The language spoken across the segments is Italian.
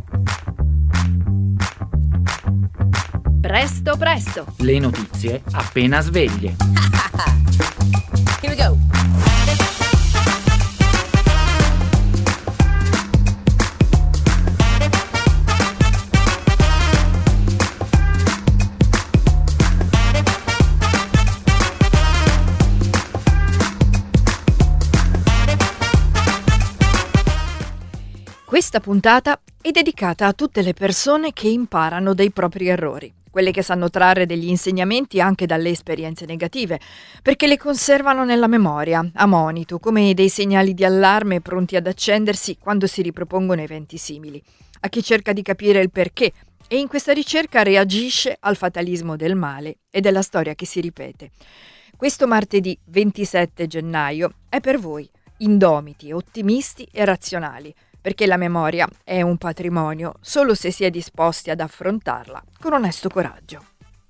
Presto, presto. Le notizie appena sveglie. Here we go. Questa puntata è dedicata a tutte le persone che imparano dai propri errori, quelle che sanno trarre degli insegnamenti anche dalle esperienze negative, perché le conservano nella memoria, a monito, come dei segnali di allarme pronti ad accendersi quando si ripropongono eventi simili. A chi cerca di capire il perché e in questa ricerca reagisce al fatalismo del male e della storia che si ripete. Questo martedì 27 gennaio è per voi, indomiti, ottimisti e razionali, perché la memoria è un patrimonio solo se si è disposti ad affrontarla con onesto coraggio.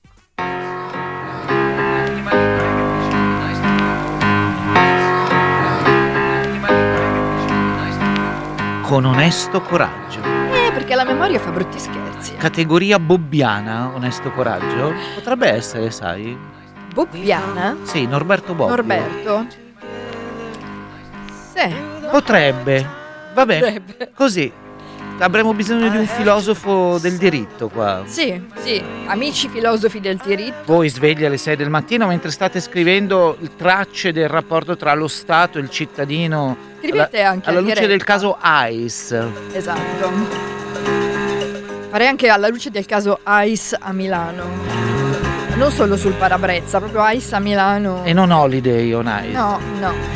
Con onesto coraggio. Perché la memoria fa brutti scherzi. Categoria bobbiana, onesto coraggio? Potrebbe essere, sai? Bobbiana? Sì, Norberto Bobbio. Norberto? Sì. Potrebbe. Vabbè, così. Avremo bisogno di un filosofo del diritto qua. Sì, amici filosofi del diritto. Voi svegli alle 6 del mattino mentre state scrivendo tracce del rapporto tra lo Stato e il cittadino. Scrivete anche alla luce del caso ICE. Esatto. Farei anche alla luce del caso ICE a Milano. Non solo sul parabrezza, proprio ICE a Milano. E non Holiday on Ice. No.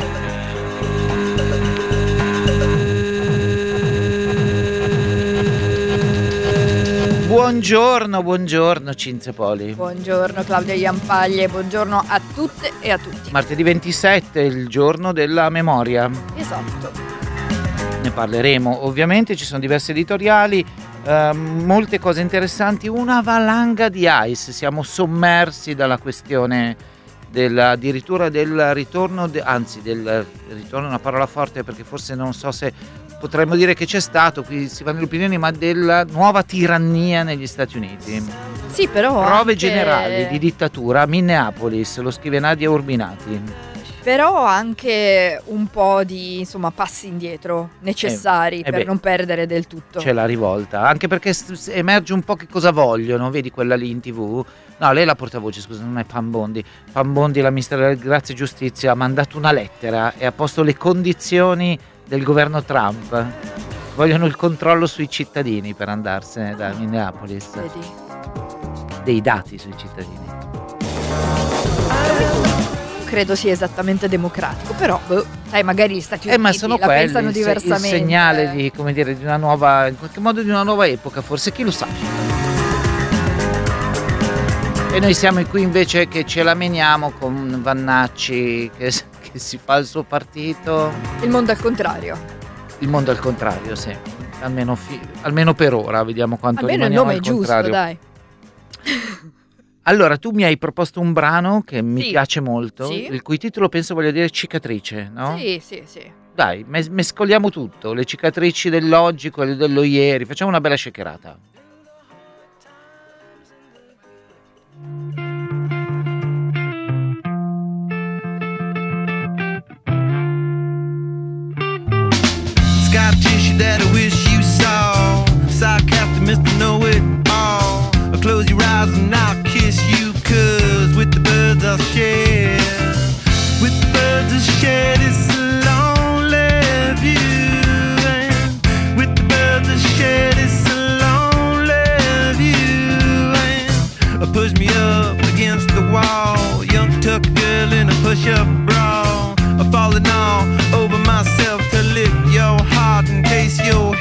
Buongiorno Cinzia Poli. Buongiorno Claudia Iampaglie, buongiorno a tutte e a tutti. Martedì 27 è il giorno della memoria. Esatto. Ne parleremo, ovviamente ci sono diversi editoriali, molte cose interessanti, una valanga di ICE, siamo sommersi dalla questione addirittura del ritorno, del ritorno è una parola forte perché forse non so se potremmo dire che c'è stato, qui si vanno le opinioni, ma della nuova tirannia negli Stati Uniti. Sì, però prove anche generali di dittatura a Minneapolis, lo scrive Nadia Urbinati. Però anche un po' di passi indietro necessari per non perdere del tutto. C'è la rivolta, anche perché emerge un po' che cosa vogliono, vedi quella lì in TV? No, lei è la portavoce, scusa, non è Pam Bondi. Pam Bondi, la ministra della Grazia e Giustizia, ha mandato una lettera e ha posto le condizioni del governo Trump. Vogliono il controllo sui cittadini per andarsene da Minneapolis. Vedi? Dei dati sui cittadini. Credo sia esattamente democratico, però sai, magari gli Stati Uniti ma sono la pensano diversamente. Il segnale di, come dire, di una nuova, in qualche modo di una nuova epoca, forse, chi lo sa. E noi siamo qui invece che ce la meniamo con Vannacci che si fa il suo partito. Il mondo al contrario. Il mondo al contrario, sì. Almeno per ora, vediamo quanto almeno rimaniamo il nome al contrario. è giusto, dai. Allora, tu mi hai proposto un brano che mi piace molto, sì. Il cui titolo penso voglia dire cicatrice, no? Sì. Dai, mescoliamo tutto, le cicatrici dell'oggi, quelle dello ieri, facciamo una bella shakerata. Scar tissue that I wish you saw. Sarcastic Mr. Know-It-All. I'll close your eyes and I'll kiss you, 'cause with the birds I'll share. With the birds I'll share this lonely view. And with the birds I'll share this lonely view. And push me up against the wall. Young tuck girl in a push-up bra. I'm falling all over myself to lick your heart in case your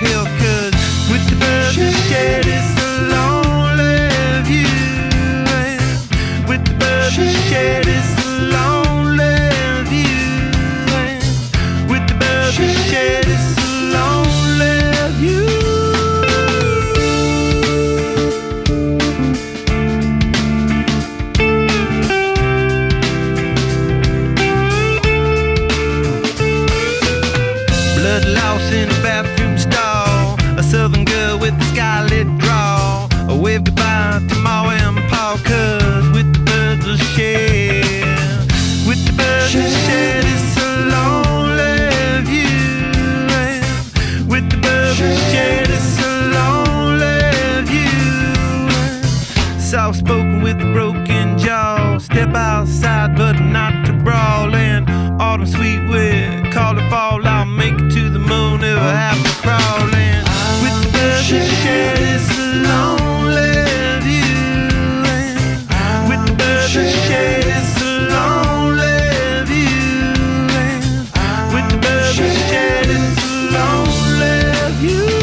with a broken jaw. Step outside, but not to brawl. And autumn sweet with call it fall. I'll make it to the moon if I have to crawl. And with the birds that share this lonely view. And with the birds that share this lonely view. And with the birds that share this lonely view.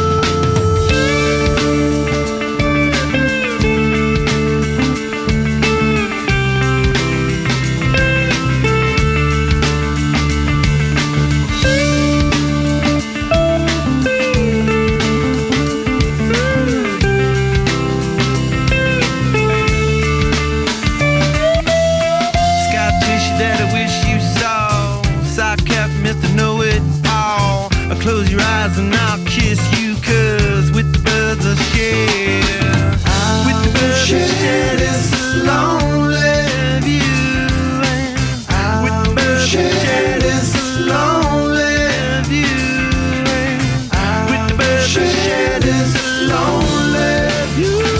Mr. Know-It-All, close your eyes and I'll kiss you, 'cause with the birds I share, with the birds I share this lonely view, and with the birds I share this lonely view, and with the birds I share this lonely view.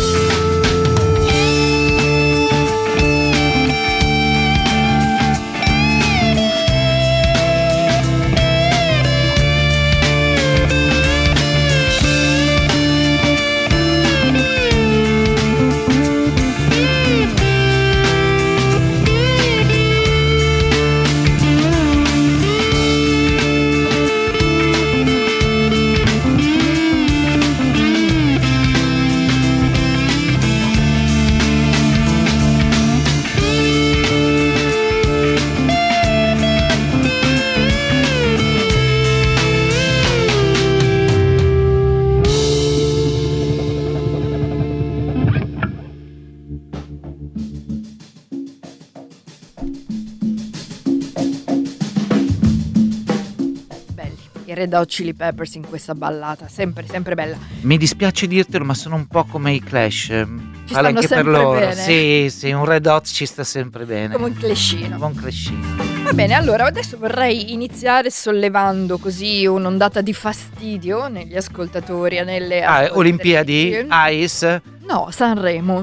Red Hot Chili Peppers in questa ballata, sempre bella. Mi dispiace dirtelo, ma sono un po' come i Clash. Ci vale stanno anche per sempre loro. bene. Sì, un Red Hot ci sta sempre bene. Come un clashino. Come un clashino. Va bene, allora adesso vorrei iniziare sollevando così un'ondata di fastidio negli ascoltatori e nelle Olimpiadi? Ice? No, Sanremo.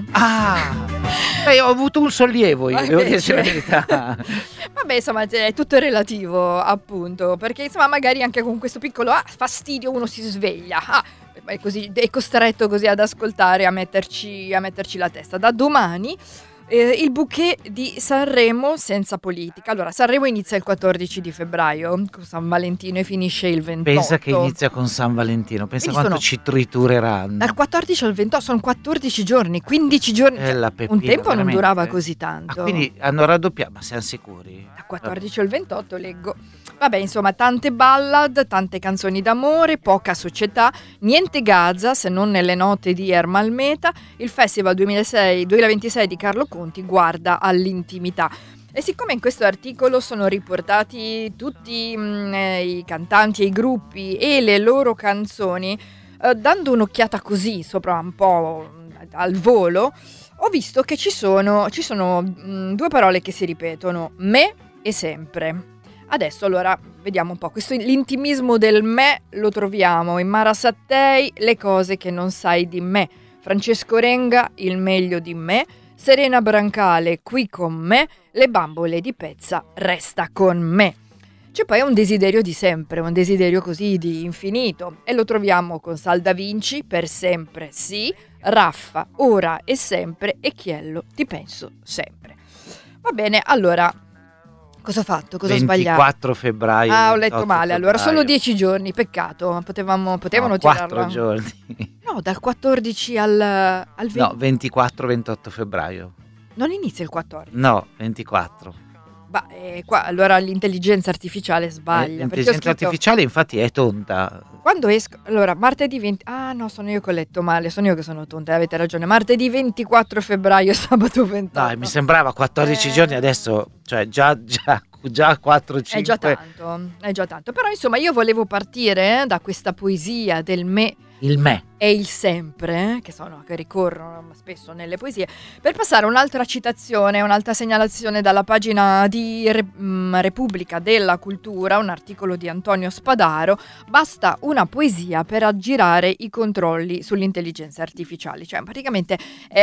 Ho avuto un sollievo io, devo dirci la verità. Vabbè, insomma, è tutto relativo, appunto, perché insomma magari anche con questo piccolo fastidio uno si sveglia, è costretto così ad ascoltare, a metterci la testa. Da domani il bouquet di Sanremo senza politica. Allora, Sanremo inizia il 14 di febbraio con San Valentino e finisce il 28. Pensa che inizia con San Valentino, pensa quanto ci tritureranno. Dal 14 al 28 sono 14 giorni, 15 giorni. La peppina, un tempo veramente. non durava così tanto. Quindi hanno raddoppiato, ma siamo sicuri? Dal 14 al 28 leggo. Vabbè, insomma, tante ballad, tante canzoni d'amore, poca società, niente Gaza se non nelle note di Ermal Meta. Il Festival 2026 di Carlo Conti guarda all'intimità. E siccome in questo articolo sono riportati tutti i cantanti e i gruppi e le loro canzoni, dando un'occhiata così sopra un po' al volo, ho visto che ci sono due parole che si ripetono: me e sempre. Adesso allora vediamo un po', l'intimismo del me lo troviamo in Mara Sattei, Le cose che non sai di me, Francesco Renga, Il meglio di me, Serena Brancale, Qui con me, Le bambole di Pezza, Resta con me. C'è poi un desiderio di sempre, un desiderio così di infinito, e lo troviamo con Sal Da Vinci, Per sempre sì, Raffa, Ora e sempre, e Chiello, Ti penso sempre. Va bene, allora, cosa ho fatto? Cosa ho sbagliato? 24 febbraio. Ho letto male, allora solo 10 giorni, peccato, potevano tirarla. 4 giorni. No, dal 14 al 20. No, 24-28 febbraio. Non inizia il 14? No, 24. Qua allora l'intelligenza artificiale sbaglia. L'intelligenza artificiale infatti è tonta. Quando esco, allora martedì 20. Ah no, sono io che ho letto male, sono io che sono tonta, avete ragione. Martedì 24 febbraio, sabato 28. Dai, mi sembrava 14 giorni, adesso, cioè già 4-5. È già tanto. Però insomma io volevo partire da questa poesia del me Il me. e il sempre, che ricorrono spesso nelle poesie, per passare un'altra citazione, un'altra segnalazione dalla pagina di Repubblica della Cultura, un articolo di Antonio Spadaro: basta una poesia per aggirare i controlli sull'intelligenza artificiale. Cioè praticamente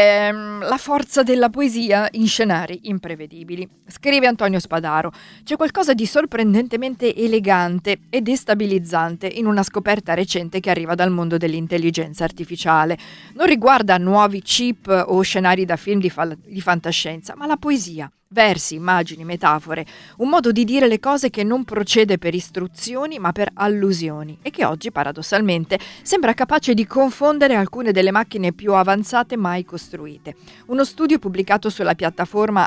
la forza della poesia in scenari imprevedibili. Scrive Antonio Spadaro: c'è qualcosa di sorprendentemente elegante e destabilizzante in una scoperta recente che arriva dal mondo dell'intelligenza artificiale. Non riguarda nuovi chip o scenari da film di fantascienza, ma la poesia, versi, immagini, metafore, un modo di dire le cose che non procede per istruzioni ma per allusioni e che oggi paradossalmente sembra capace di confondere alcune delle macchine più avanzate mai costruite. Uno studio pubblicato sulla piattaforma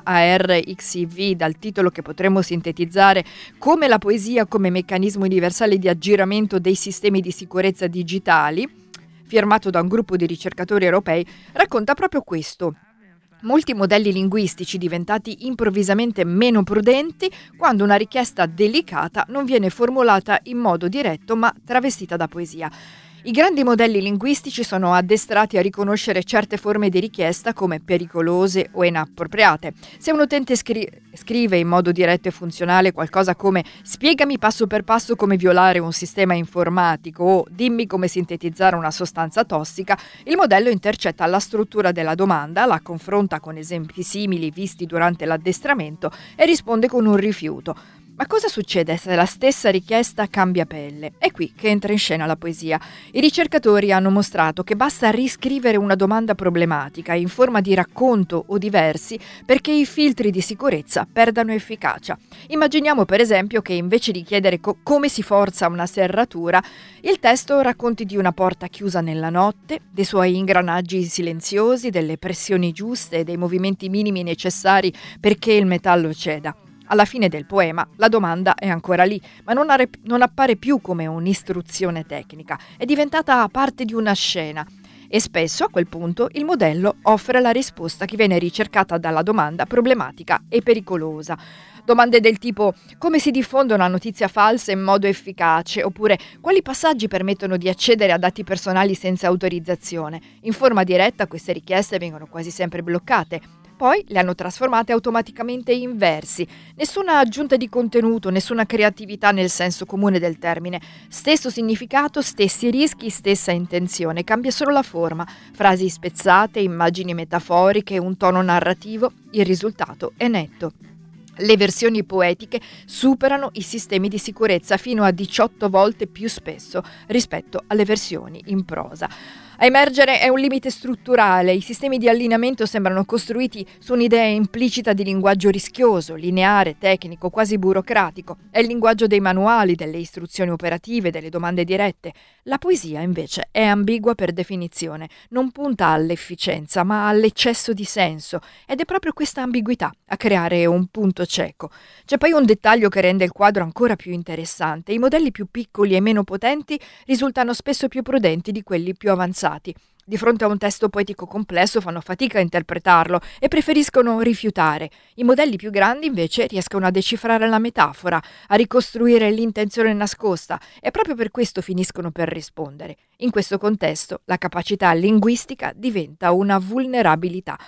ARXIV dal titolo che potremmo sintetizzare come la poesia come meccanismo universale di aggiramento dei sistemi di sicurezza digitali, firmato da un gruppo di ricercatori europei, racconta proprio questo. Molti modelli linguistici diventati improvvisamente meno prudenti quando una richiesta delicata non viene formulata in modo diretto ma travestita da poesia. I grandi modelli linguistici sono addestrati a riconoscere certe forme di richiesta come pericolose o inappropriate. Se un utente scrive in modo diretto e funzionale qualcosa come «spiegami passo per passo come violare un sistema informatico» o «dimmi come sintetizzare una sostanza tossica», il modello intercetta la struttura della domanda, la confronta con esempi simili visti durante l'addestramento e risponde con un rifiuto. Ma cosa succede se la stessa richiesta cambia pelle? È qui che entra in scena la poesia. I ricercatori hanno mostrato che basta riscrivere una domanda problematica in forma di racconto o di versi perché i filtri di sicurezza perdano efficacia. Immaginiamo per esempio che invece di chiedere come si forza una serratura, il testo racconti di una porta chiusa nella notte, dei suoi ingranaggi silenziosi, delle pressioni giuste e dei movimenti minimi necessari perché il metallo ceda. Alla fine del poema la domanda è ancora lì, ma non appare più come un'istruzione tecnica, è diventata parte di una scena. E spesso a quel punto il modello offre la risposta che viene ricercata dalla domanda problematica e pericolosa. Domande del tipo: come si diffonde una notizia falsa in modo efficace? Oppure quali passaggi permettono di accedere a dati personali senza autorizzazione? In forma diretta queste richieste vengono quasi sempre bloccate. Poi le hanno trasformate automaticamente in versi. Nessuna aggiunta di contenuto, nessuna creatività nel senso comune del termine. Stesso significato, stessi rischi, stessa intenzione. Cambia solo la forma. Frasi spezzate, immagini metaforiche, un tono narrativo. Il risultato è netto. Le versioni poetiche superano i sistemi di sicurezza fino a 18 volte più spesso rispetto alle versioni in prosa. A emergere è un limite strutturale. I sistemi di allineamento sembrano costruiti su un'idea implicita di linguaggio rischioso, lineare, tecnico, quasi burocratico. È il linguaggio dei manuali, delle istruzioni operative, delle domande dirette. La poesia, invece, è ambigua per definizione. Non punta all'efficienza, ma all'eccesso di senso. Ed è proprio questa ambiguità a creare un punto cieco. C'è poi un dettaglio che rende il quadro ancora più interessante. I modelli più piccoli e meno potenti risultano spesso più prudenti di quelli più avanzati. Di fronte a un testo poetico complesso fanno fatica a interpretarlo e preferiscono rifiutare. I modelli più grandi invece riescono a decifrare la metafora, a ricostruire l'intenzione nascosta e proprio per questo finiscono per rispondere. In questo contesto la capacità linguistica diventa una vulnerabilità.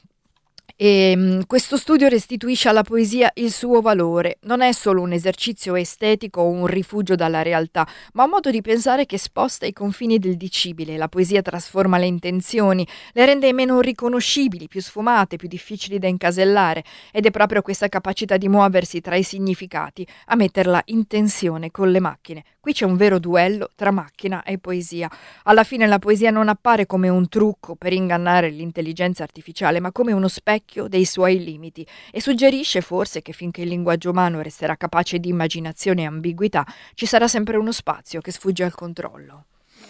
E questo studio restituisce alla poesia il suo valore. Non è solo un esercizio estetico o un rifugio dalla realtà, ma un modo di pensare che sposta i confini del dicibile. La poesia trasforma le intenzioni, le rende meno riconoscibili, più sfumate, più difficili da incasellare, ed è proprio questa capacità di muoversi tra i significati a metterla in tensione con le macchine. Qui c'è un vero duello tra macchina e poesia. Alla fine la poesia non appare come un trucco per ingannare l'intelligenza artificiale, ma come uno specchio dei suoi limiti, e suggerisce forse che finché il linguaggio umano resterà capace di immaginazione e ambiguità, ci sarà sempre uno spazio che sfugge al controllo.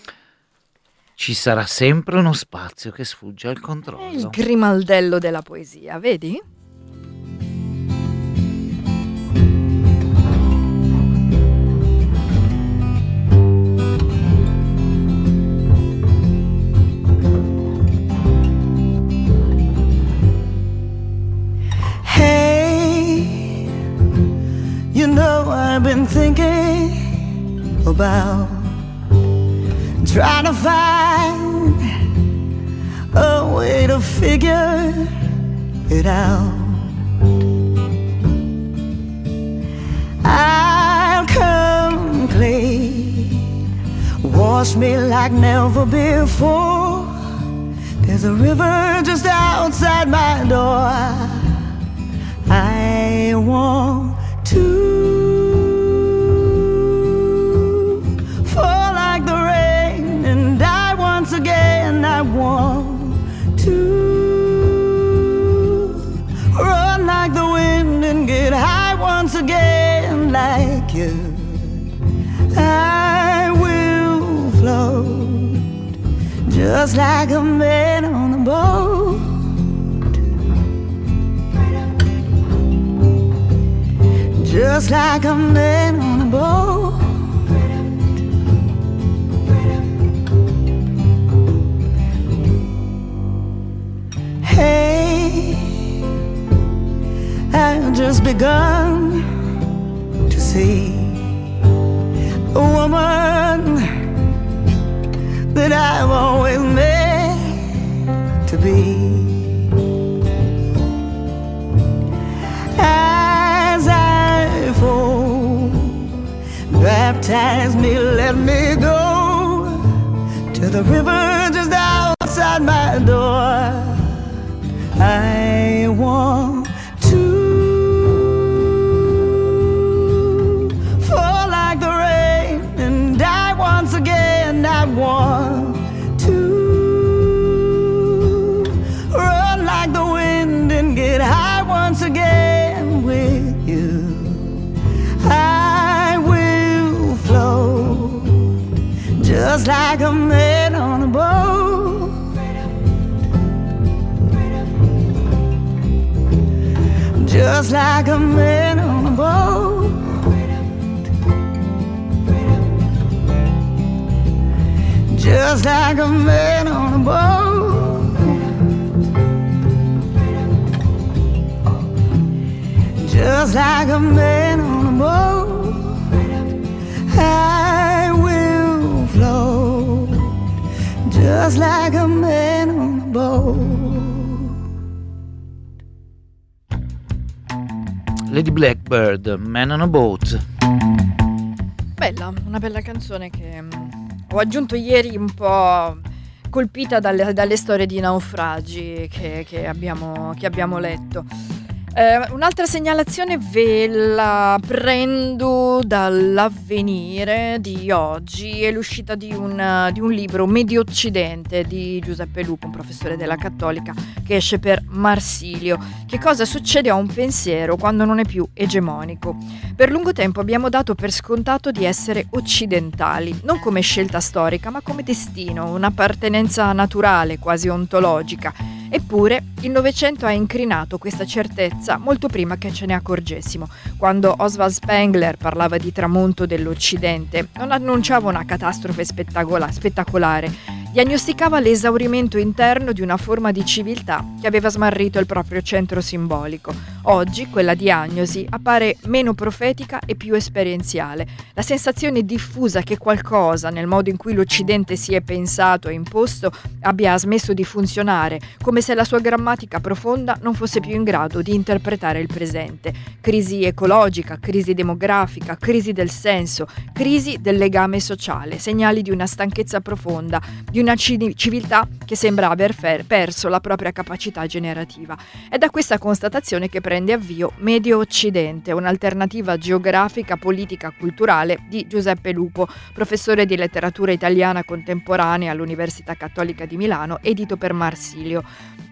Ci sarà sempre uno spazio che sfugge al controllo. È il grimaldello della poesia, vedi? I've been thinking about trying to find a way to figure it out. I'll come clean, wash me like never before. There's a river just outside my door. I want to fall like the rain and die once again. I want to run like the wind and get high once again like you. I will float just like a man on a boat. Just like a man on a boat. Hey, I've just begun to see a woman that I've always meant to be. As I fall, baptize me, let me go to the river just outside my door. I want to fall like the rain and die once again. I want to run like the wind and get high once again with you. I will float just like a man on a boat. Just like a man on a boat. Just like a man on a boat. Just like a man on a boat. I will float just like a man on a boat. Lady Blackbird, Man on a Boat. Bella, una bella canzone che ho aggiunto ieri, un po' colpita dalle storie di naufragi che abbiamo letto. Un'altra segnalazione ve la prendo dall'Avvenire di oggi, è l'uscita di un libro, Medio Occidente, di Giuseppe Lupo, un professore della Cattolica, che esce per Marsilio. Che cosa succede a un pensiero quando non è più egemonico? Per lungo tempo abbiamo dato per scontato di essere occidentali, non come scelta storica, ma come destino, un'appartenenza naturale, quasi ontologica. Eppure il Novecento ha incrinato questa certezza molto prima che ce ne accorgessimo. Quando Oswald Spengler parlava di tramonto dell'Occidente, non annunciava una catastrofe spettacolare, diagnosticava l'esaurimento interno di una forma di civiltà che aveva smarrito il proprio centro simbolico. Oggi quella diagnosi appare meno profetica e più esperienziale. La sensazione diffusa che qualcosa, nel modo in cui l'Occidente si è pensato e imposto, abbia smesso di funzionare, come se la sua grammatica profonda non fosse più in grado di interpretare il presente. Crisi ecologica, crisi demografica, crisi del senso, crisi del legame sociale, segnali di una stanchezza profonda, di una civiltà che sembra aver perso la propria capacità generativa. È da questa constatazione che prende avvio Medio Occidente, un'alternativa geografica, politica, culturale di Giuseppe Lupo, professore di letteratura italiana contemporanea all'Università Cattolica di Milano, edito per Marsilio.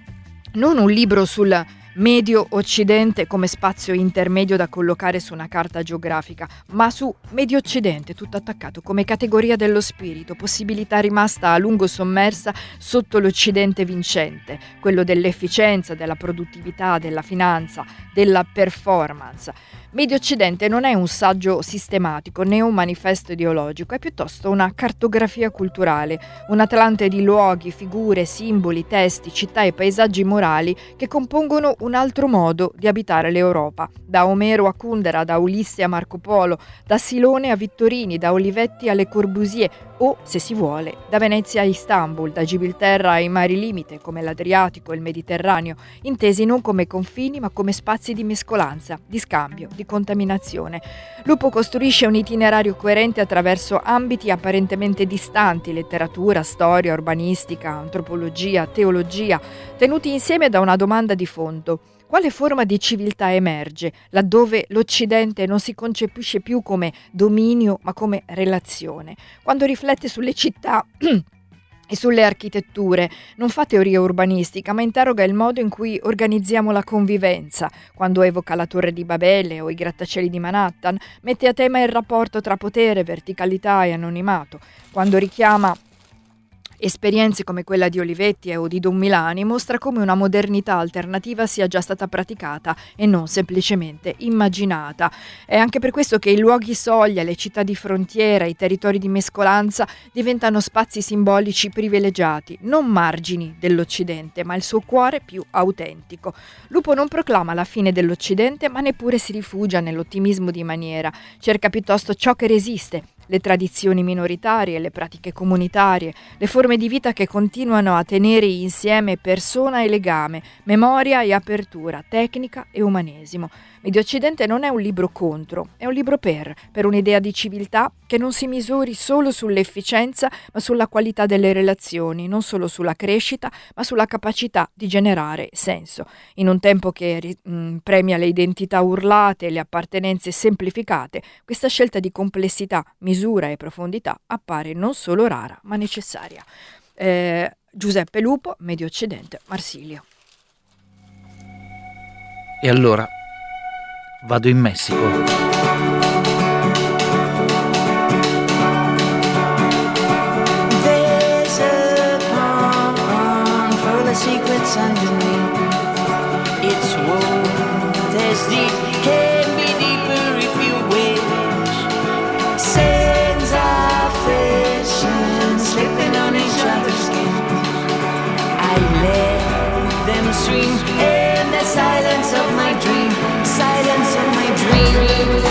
Non un libro sul Medio Occidente come spazio intermedio da collocare su una carta geografica, ma su Medio Occidente tutto attaccato come categoria dello spirito, possibilità rimasta a lungo sommersa sotto l'Occidente vincente, quello dell'efficienza, della produttività, della finanza, della performance. Medio Occidente non è un saggio sistematico né un manifesto ideologico, è piuttosto una cartografia culturale, un atlante di luoghi, figure, simboli, testi, città e paesaggi morali che compongono un altro modo di abitare l'Europa. Da Omero a Kundera, da Ulisse a Marco Polo, da Silone a Vittorini, da Olivetti alle Corbusier o, se si vuole, da Venezia a Istanbul, da Gibilterra ai mari limite come l'Adriatico e il Mediterraneo, intesi non come confini ma come spazi di mescolanza, di scambio, di contaminazione. Lupo costruisce un itinerario coerente attraverso ambiti apparentemente distanti, letteratura, storia, urbanistica, antropologia, teologia, tenuti insieme da una domanda di fondo. Quale forma di civiltà emerge laddove l'Occidente non si concepisce più come dominio ma come relazione? Quando riflette sulle città e sulle architetture, non fa teoria urbanistica, ma interroga il modo in cui organizziamo la convivenza. Quando evoca la Torre di Babele o i grattacieli di Manhattan, mette a tema il rapporto tra potere, verticalità e anonimato. Quando richiama esperienze come quella di Olivetti o di Don Milani, mostra come una modernità alternativa sia già stata praticata e non semplicemente immaginata. È anche per questo che i luoghi soglia, le città di frontiera, i territori di mescolanza diventano spazi simbolici privilegiati, non margini dell'Occidente, ma il suo cuore più autentico. Lupo non proclama la fine dell'Occidente, ma neppure si rifugia nell'ottimismo di maniera. Cerca piuttosto ciò che resiste, le tradizioni minoritarie, le pratiche comunitarie, le forme di vita che continuano a tenere insieme persona e legame, memoria e apertura, tecnica e umanesimo. Medio Occidente non è un libro contro, è un libro per un'idea di civiltà che non si misuri solo sull'efficienza ma sulla qualità delle relazioni, non solo sulla crescita ma sulla capacità di generare senso. In un tempo che premia le identità urlate e le appartenenze semplificate, questa scelta di complessità, misura e profondità appare non solo rara ma necessaria. Giuseppe Lupo, Medio Occidente, Marsilio. E allora vado in Messico. There's a pond full of secrets underneath. It's woven as deep, can be deeper if you wish. Sands are fishing, slipping on each other's skin. I let them swim in the silence of my dream, silence of my dream.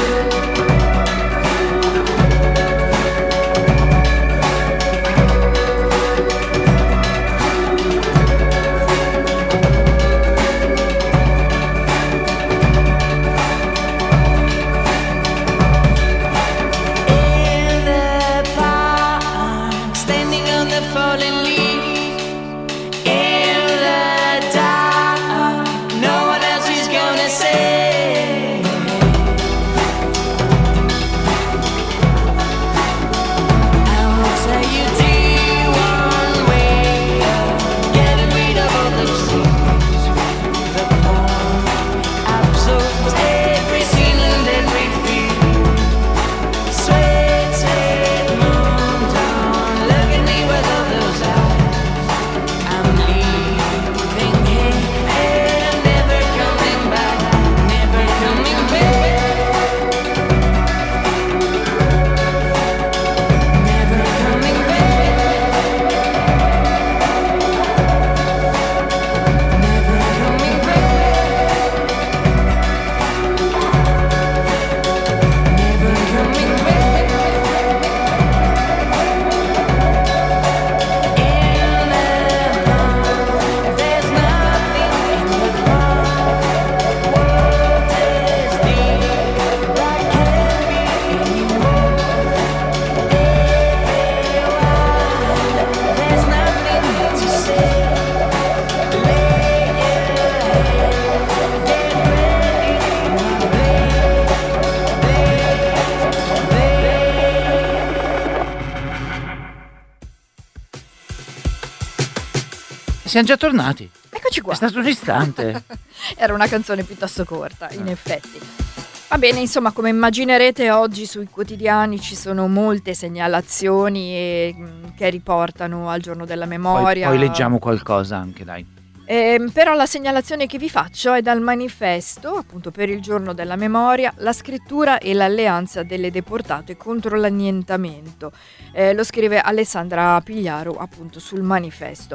Siamo già tornati. Eccoci qua. È stato un istante. Era una canzone piuttosto corta, in effetti. Va bene, insomma, come immaginerete oggi sui quotidiani ci sono molte segnalazioni che riportano al giorno della memoria. Poi leggiamo qualcosa anche, dai. Però la segnalazione che vi faccio è dal manifesto, appunto per il giorno della memoria, la scrittura e l'alleanza delle deportate contro l'annientamento. Lo scrive Alessandra Pigliaro appunto sul manifesto.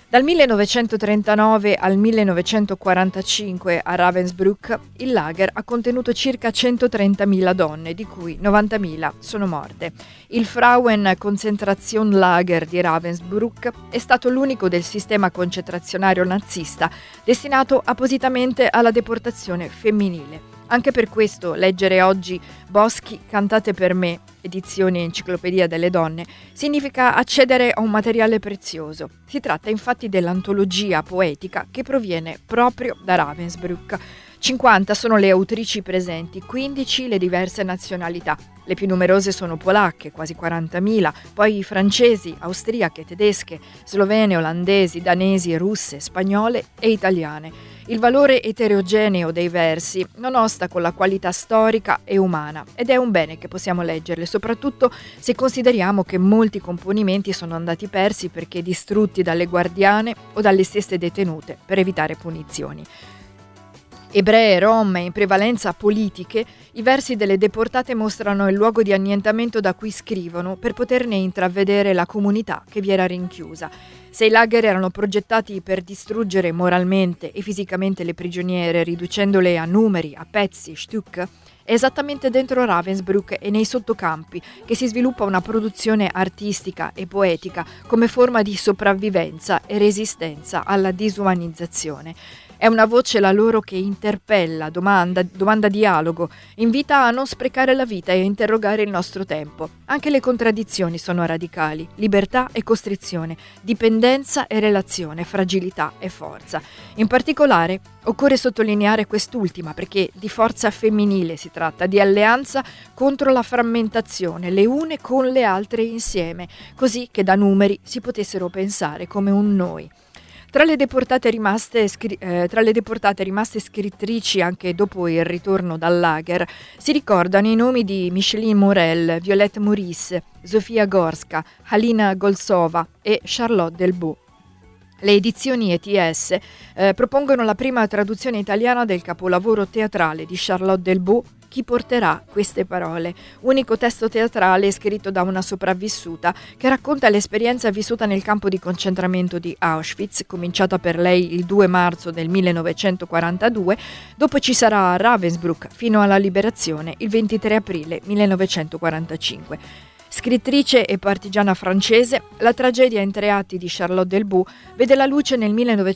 Dal 1939 al 1945 a Ravensbrück il lager ha contenuto circa 130.000 donne, di cui 90.000 sono morte. Il Frauen-Konzentrationslager di Ravensbrück è stato l'unico del sistema concentrazionario nazista destinato appositamente alla deportazione femminile. Anche per questo leggere oggi Boschi Cantate per me, edizioni Enciclopedia delle donne, significa accedere a un materiale prezioso. Si tratta infatti dell'antologia poetica che proviene proprio da Ravensbrück. 50 sono le autrici presenti, 15 le diverse nazionalità. Le più numerose sono polacche, quasi 40.000, poi francesi, austriache, tedesche, slovene, olandesi, danesi, russe, spagnole e italiane. Il valore eterogeneo dei versi non osta con la qualità storica e umana ed è un bene che possiamo leggerle, soprattutto se consideriamo che molti componimenti sono andati persi perché distrutti dalle guardiane o dalle stesse detenute per evitare punizioni. Ebree, rom e in prevalenza politiche, i versi delle deportate mostrano il luogo di annientamento da cui scrivono per poterne intravedere la comunità che vi era rinchiusa. Se i lager erano progettati per distruggere moralmente e fisicamente le prigioniere, riducendole a numeri, a pezzi, Stück, è esattamente dentro Ravensbrück e nei sottocampi che si sviluppa una produzione artistica e poetica come forma di sopravvivenza e resistenza alla disumanizzazione. È una voce la loro che interpella, domanda dialogo, invita a non sprecare la vita e a interrogare il nostro tempo. Anche le contraddizioni sono radicali: libertà e costrizione, dipendenza e relazione, fragilità e forza. In particolare occorre sottolineare quest'ultima perché di forza femminile si tratta, di alleanza contro la frammentazione, le une con le altre insieme, così che da numeri si potessero pensare come un noi. Tra le deportate rimaste scrittrici anche dopo il ritorno dal lager si ricordano i nomi di Micheline Morel, Violette Maurice, Sofia Gorska, Halina Goltsova e Charlotte Delbo. Le edizioni ETS propongono la prima traduzione italiana del capolavoro teatrale di Charlotte Delbo, Chi porterà queste parole, unico testo teatrale scritto da una sopravvissuta che racconta l'esperienza vissuta nel campo di concentramento di Auschwitz, cominciata per lei il 2 marzo del 1942, dopo ci sarà a Ravensbrück fino alla liberazione il 23 aprile 1945. Scrittrice e partigiana francese, la tragedia in 3 atti di Charlotte Delbo vede la luce nel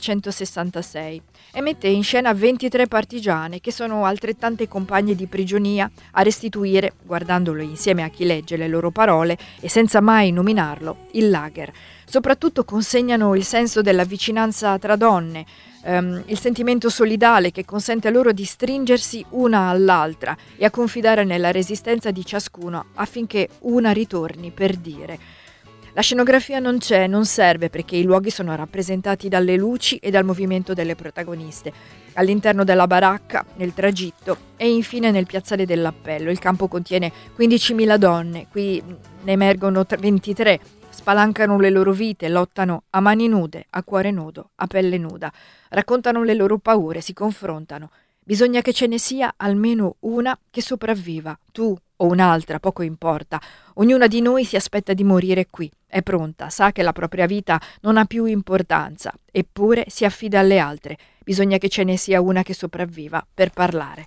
1966 e mette in scena 23 partigiane che sono altrettante compagne di prigionia a restituire, guardandolo insieme a chi legge le loro parole e senza mai nominarlo, il lager. Soprattutto consegnano il senso della vicinanza tra donne, il sentimento solidale che consente loro di stringersi una all'altra e a confidare nella resistenza di ciascuno affinché una ritorni per dire. La scenografia non c'è, non serve perché i luoghi sono rappresentati dalle luci e dal movimento delle protagoniste. All'interno della baracca, nel tragitto e infine nel piazzale dell'appello. Il campo contiene 15.000 donne, qui ne emergono 23. Spalancano le loro vite, lottano a mani nude, a cuore nudo, a pelle nuda. Raccontano le loro paure, si confrontano. Bisogna che ce ne sia almeno una che sopravviva. Tu o un'altra, poco importa. Ognuna di noi si aspetta di morire qui. È pronta, sa che la propria vita non ha più importanza. Eppure si affida alle altre. Bisogna che ce ne sia una che sopravviva per parlare.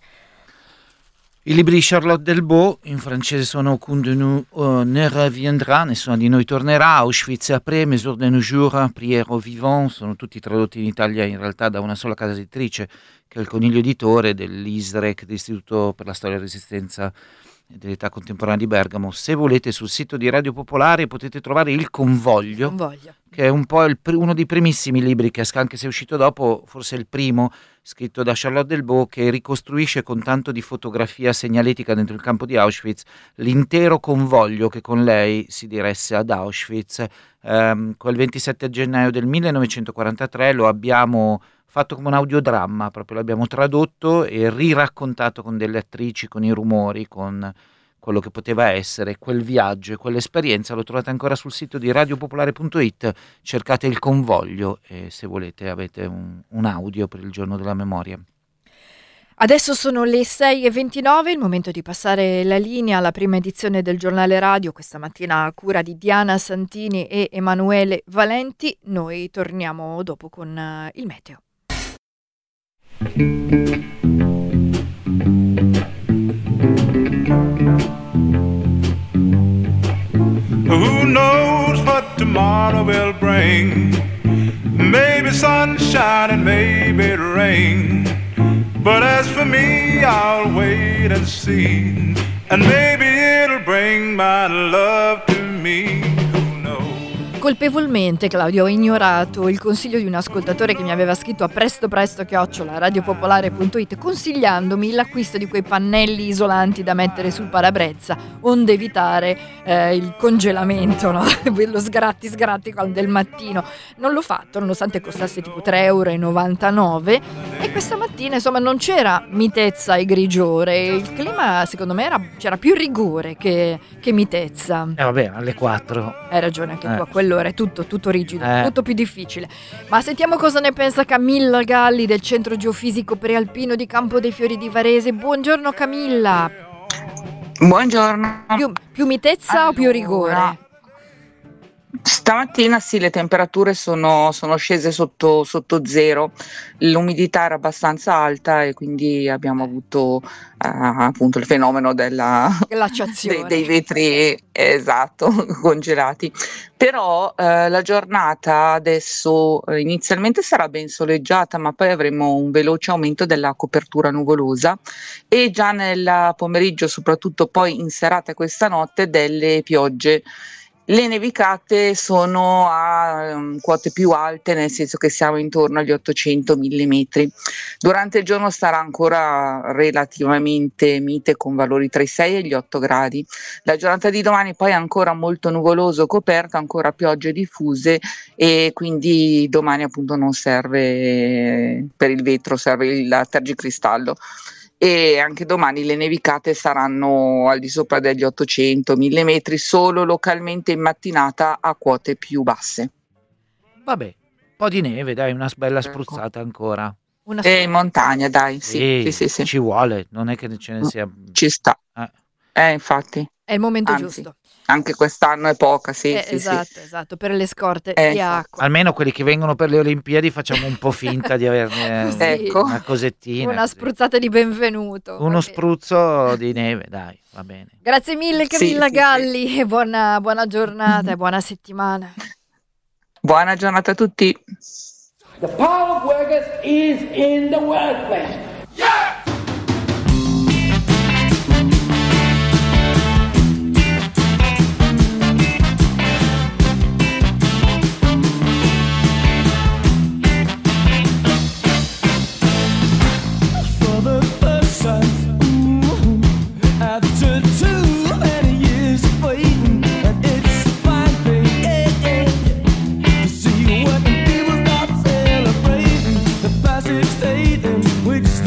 I libri di Charlotte Delbo in francese sono Aucun de nous ne reviendra, nessuno di noi tornerà, Auschwitz après, Mesure de nos jours, Prière aux vivants, sono tutti tradotti in Italia in realtà da una sola casa editrice che è il Coniglio Editore dell'ISREC, dell'Istituto per la Storia e Resistenza dell'Età Contemporanea di Bergamo. Se volete, sul sito di Radio Popolare potete trovare Il Convoglio. Che è un po' uno dei primissimi libri che anche se è uscito dopo, forse il primo, scritto da Charlotte Delbo, che ricostruisce con tanto di fotografia segnaletica dentro il campo di Auschwitz l'intero convoglio che con lei si diresse ad Auschwitz. Quel 27 gennaio del 1943 lo abbiamo fatto come un audiodramma, proprio l'abbiamo tradotto e riraccontato con delle attrici, con i rumori, con quello che poteva essere quel viaggio e quell'esperienza. Lo trovate ancora sul sito di radiopopolare.it, cercate Il Convoglio e se volete avete un audio per il giorno della memoria. Adesso sono le 6:29, il momento di passare la linea alla prima edizione del giornale radio, questa mattina a cura di Diana Santini e Emanuele Valenti. Noi torniamo dopo con il meteo. Who knows what tomorrow will bring? Maybe sunshine and maybe rain. But as for me, I'll wait and see. And maybe it'll bring my love to me. Who knows? Colpevolmente, Claudio, ho ignorato il consiglio di un ascoltatore che mi aveva scritto a presto@radiopopolare.it consigliandomi l'acquisto di quei pannelli isolanti da mettere sul parabrezza, onde evitare il congelamento, no? Lo sgratti del mattino. Non l'ho fatto, nonostante costasse tipo €3,99, e questa mattina insomma non c'era mitezza e grigiore, il clima secondo me c'era più rigore che mitezza. Vabbè, alle 4. Hai ragione anche tu, a quell'ora è tutto rigido, tutto più difficile. Ma sentiamo cosa ne pensa Camilla Galli del Centro Geofisico Prealpino di Campo dei Fiori di Varese. Buongiorno Camilla. Buongiorno. Più mitezza o più rigore? Stamattina sì, le temperature sono scese sotto zero, l'umidità era abbastanza alta e quindi abbiamo avuto appunto il fenomeno della glaciazione dei vetri, esatto, congelati. Però la giornata adesso inizialmente sarà ben soleggiata, ma poi avremo un veloce aumento della copertura nuvolosa e già nel pomeriggio, soprattutto poi in serata questa notte, delle piogge. Le nevicate sono a quote più alte, nel senso che siamo intorno agli 800 mm. Durante il giorno sarà ancora relativamente mite, con valori tra i 6 e gli 8 gradi. La giornata di domani poi è ancora molto nuvoloso, coperto, ancora piogge diffuse, e quindi domani appunto non serve per il vetro, serve il tergicristallo. E anche domani le nevicate saranno al di sopra degli 800 mm, solo localmente in mattinata a quote più basse. Vabbè, un po' di neve, dai, una bella spruzzata ancora. In montagna, dai, sì. Ci vuole, non è che ce ne sia. Ci sta. Infatti. È il momento giusto. Anche quest'anno è poca, esatto, per le scorte di acqua. Almeno quelli che vengono per le Olimpiadi facciamo un po' finta di averne una cosettina. Una spruzzata di benvenuto. Uno spruzzo di neve, dai, va bene. Grazie mille Camilla Galli e buona giornata e buona settimana. Buona giornata a tutti. The power of workers is in the workplace. Yeah! Which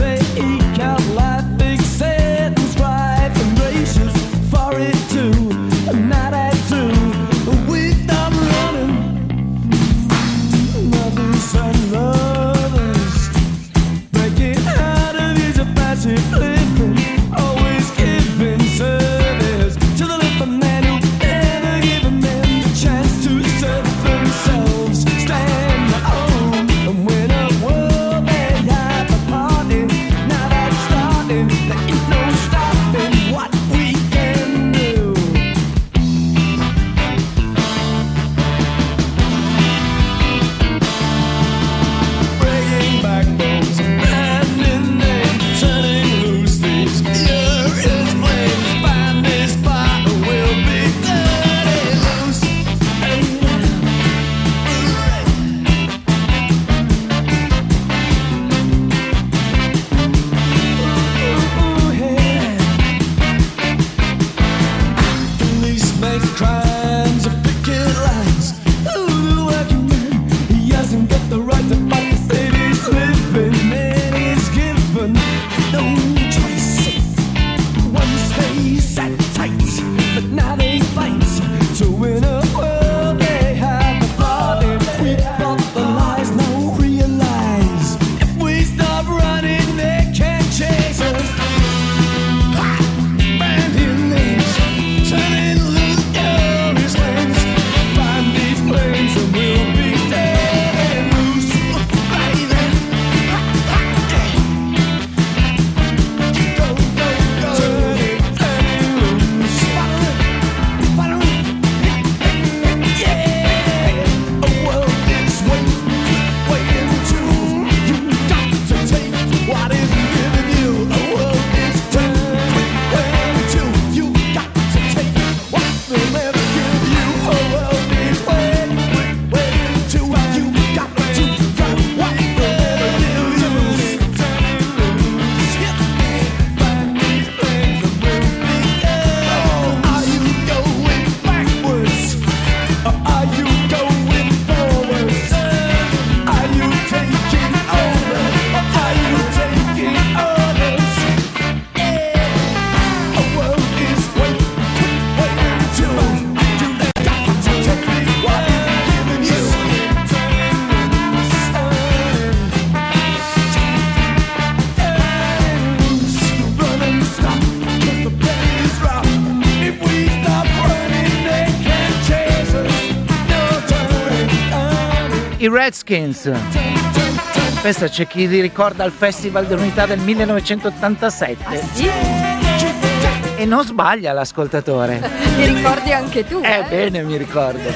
i Redskins. Questa c'è chi li ricorda al Festival dell'Unità del 1987. Ah, sì? E non sbaglia l'ascoltatore. Ti ricordi anche tu? Bene, mi ricordo.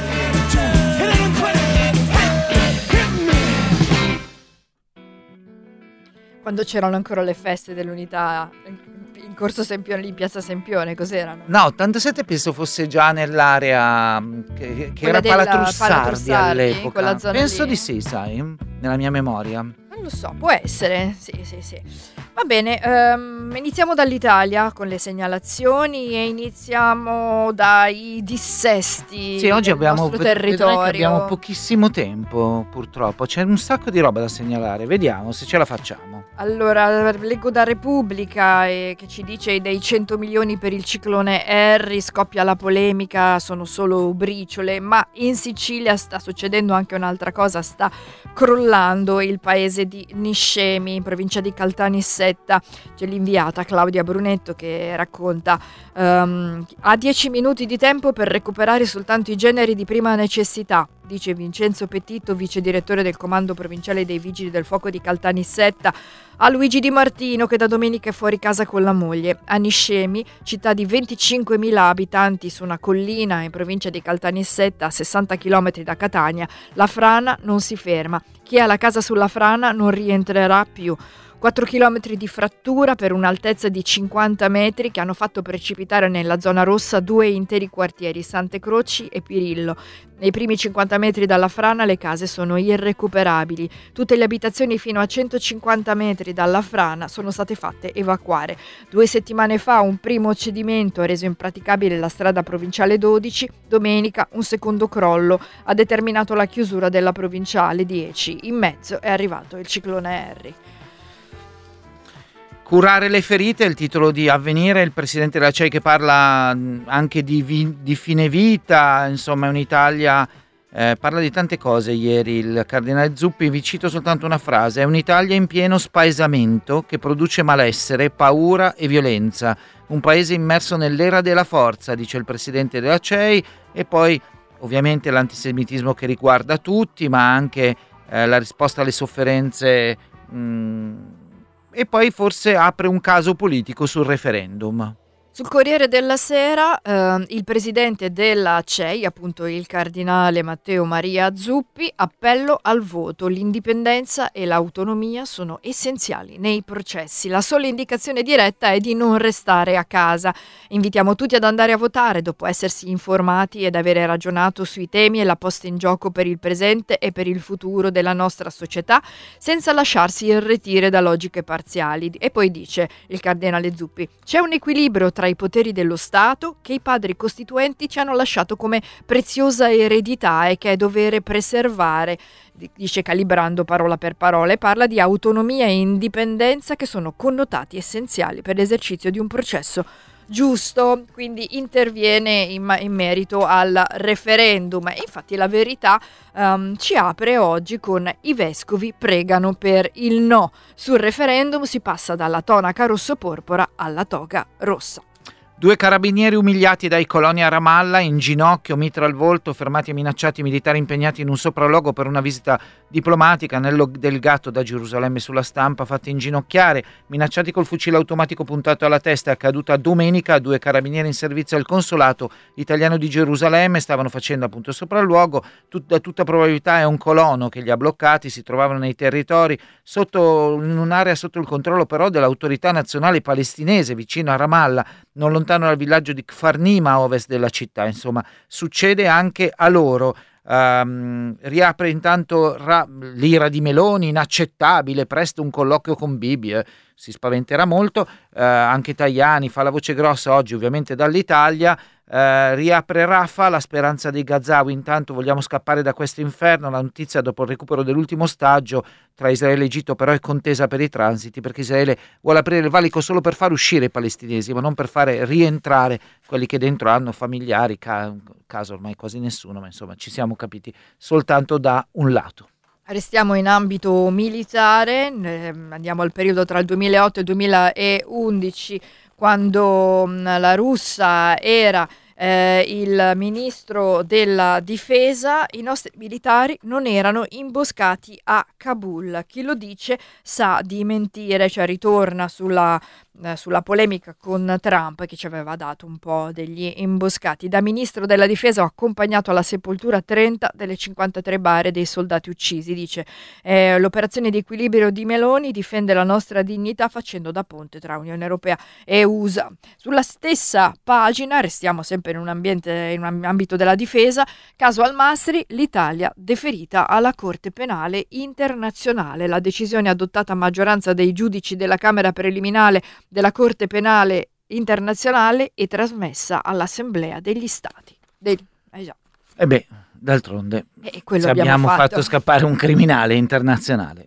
Quando c'erano ancora le feste dell'Unità in Corso Sempione, lì in Piazza Sempione, cos'erano? No, 87 penso fosse già nell'area che era Palatrussardi all'epoca. Quella zona penso lì. di sì, sai, nella mia memoria. Non lo so, può essere, sì. Va bene, iniziamo dall'Italia con le segnalazioni e iniziamo dai dissesti Sì, oggi del abbiamo, nostro vedrai che territorio. abbiamo pochissimo tempo, purtroppo. C'è un sacco di roba da segnalare, vediamo se ce la facciamo. Allora, leggo da Repubblica che ci dice dei 100 milioni per il ciclone Harry, scoppia la polemica, sono solo briciole, ma in Sicilia sta succedendo anche un'altra cosa, sta crollando il paese di Niscemi, in provincia di Caltanissetta. C'è l'inviata Claudia Brunetto che racconta ha 10 minuti di tempo per recuperare soltanto i generi di prima necessità, dice Vincenzo Petitto, vice direttore del comando provinciale dei vigili del fuoco di Caltanissetta, a Luigi Di Martino che da domenica è fuori casa con la moglie. A Niscemi, città di 25.000 abitanti su una collina in provincia di Caltanissetta a 60 km da Catania, la frana non si ferma. Chi ha la casa sulla frana non rientrerà più. 4 km di frattura per un'altezza di 50 metri che hanno fatto precipitare nella zona rossa 2 interi quartieri, Sante Croci e Pirillo. Nei primi 50 metri dalla frana le case sono irrecuperabili. Tutte le abitazioni fino a 150 metri dalla frana sono state fatte evacuare. 2 settimane fa un primo cedimento ha reso impraticabile la strada provinciale 12. Domenica un secondo crollo ha determinato la chiusura della provinciale 10. In mezzo è arrivato il ciclone Harry. Curare le ferite è il titolo di Avvenire, il presidente della CEI che parla anche di fine vita, insomma è un'Italia, parla di tante cose ieri il cardinale Zuppi, vi cito soltanto una frase: è un'Italia in pieno spaesamento che produce malessere, paura e violenza, un paese immerso nell'era della forza, dice il presidente della CEI, e poi ovviamente l'antisemitismo che riguarda tutti, ma anche la risposta alle sofferenze e poi forse apre un caso politico sul referendum. Sul Corriere della Sera il presidente della CEI, appunto il cardinale Matteo Maria Zuppi, appello al voto, l'indipendenza e l'autonomia sono essenziali nei processi, la sola indicazione diretta è di non restare a casa. Invitiamo tutti ad andare a votare dopo essersi informati ed avere ragionato sui temi e la posta in gioco per il presente e per il futuro della nostra società, senza lasciarsi irretire da logiche parziali. E poi dice il cardinale Zuppi: c'è un equilibrio tra i poteri dello Stato che i padri costituenti ci hanno lasciato come preziosa eredità e che è dovere preservare, dice calibrando parola per parola, e parla di autonomia e indipendenza che sono connotati essenziali per l'esercizio di un processo giusto, quindi interviene in merito al referendum. E infatti La Verità ci apre oggi con i vescovi pregano per il no. Sul referendum si passa dalla tonaca rosso-porpora alla toga rossa. 2 carabinieri umiliati dai coloni a Ramallah, in ginocchio, mitra al volto, fermati e minacciati militari impegnati in un sopralluogo per una visita diplomatica. Nello delegato da Gerusalemme sulla Stampa, fatti inginocchiare, minacciati col fucile automatico puntato alla testa. È accaduta domenica. 2 carabinieri in servizio al consolato italiano di Gerusalemme stavano facendo appunto il sopralluogo. Da tutta probabilità è un colono che li ha bloccati, si trovavano nei territori in un'area sotto il controllo però dell'autorità nazionale palestinese vicino a Ramallah, non lontano dal villaggio di Kfar Nima a ovest della città. Insomma, succede anche a loro. Riapre intanto l'ira di Meloni, inaccettabile, presto un colloquio con Bibi, si spaventerà molto. Anche Tajani fa la voce grossa oggi ovviamente dall'Italia. Riapre Rafah, la speranza dei Gazawi. Intanto vogliamo scappare da questo inferno. La notizia dopo il recupero dell'ultimo ostaggio tra Israele e Egitto però è contesa per i transiti, perché Israele vuole aprire il valico solo per far uscire i palestinesi, ma non per fare rientrare quelli che dentro hanno familiari, caso ormai quasi nessuno, ma insomma ci siamo capiti soltanto da un lato. Restiamo in ambito militare, andiamo al periodo tra il 2008 e il 2011, quando la Russia era il ministro della difesa, i nostri militari non erano imboscati a Kabul. Chi lo dice sa di mentire, cioè ritorna sulla polemica con Trump, che ci aveva dato un po' degli imboscati. Da ministro della difesa ho accompagnato alla sepoltura 30 delle 53 bare dei soldati uccisi, dice. L'operazione di equilibrio di Meloni difende la nostra dignità facendo da ponte tra Unione Europea e USA. Sulla stessa pagina, restiamo sempre in un ambito della difesa, caso Al-Masri, l'Italia deferita alla Corte Penale Internazionale. La decisione adottata a maggioranza dei giudici della Camera Preliminare della Corte Penale Internazionale e trasmessa all'Assemblea degli Stati. D'altronde quello abbiamo fatto scappare un criminale internazionale.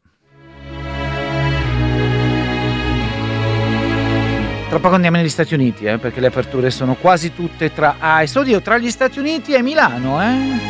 Tra poco andiamo negli Stati Uniti, perché le aperture sono quasi tutte tra gli Stati Uniti e Milano,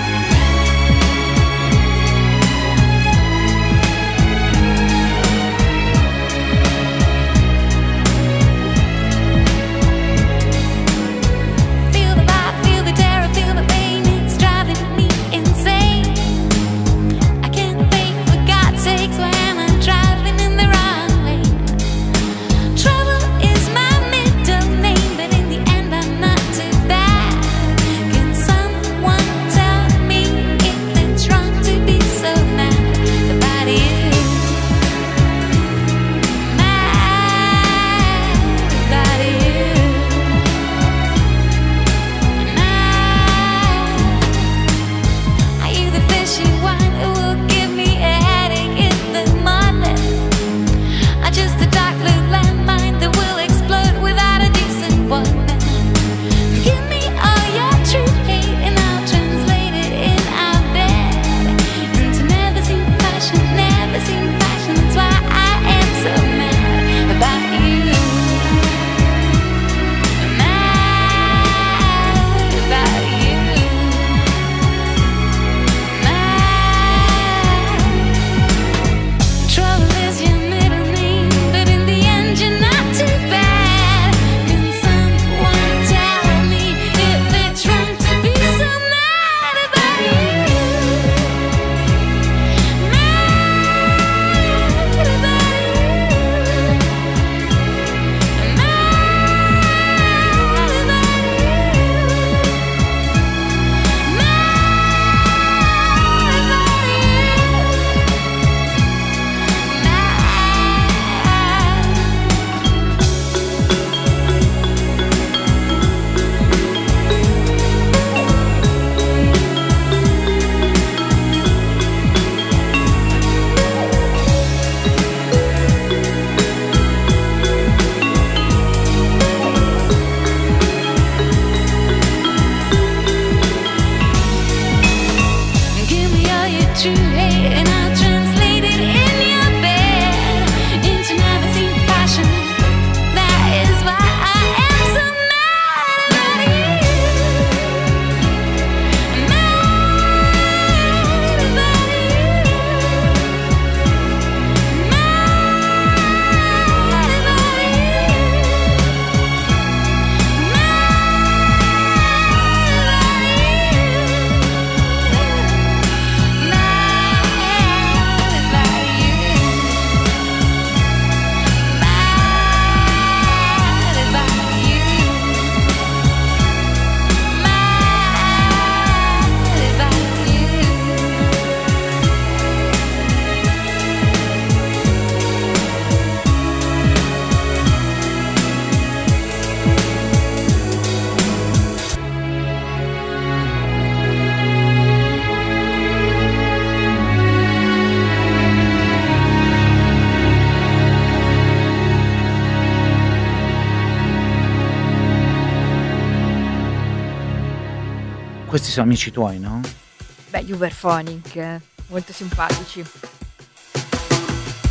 Questi sono amici tuoi, no? Beh, gli Uberphonic, molto simpatici.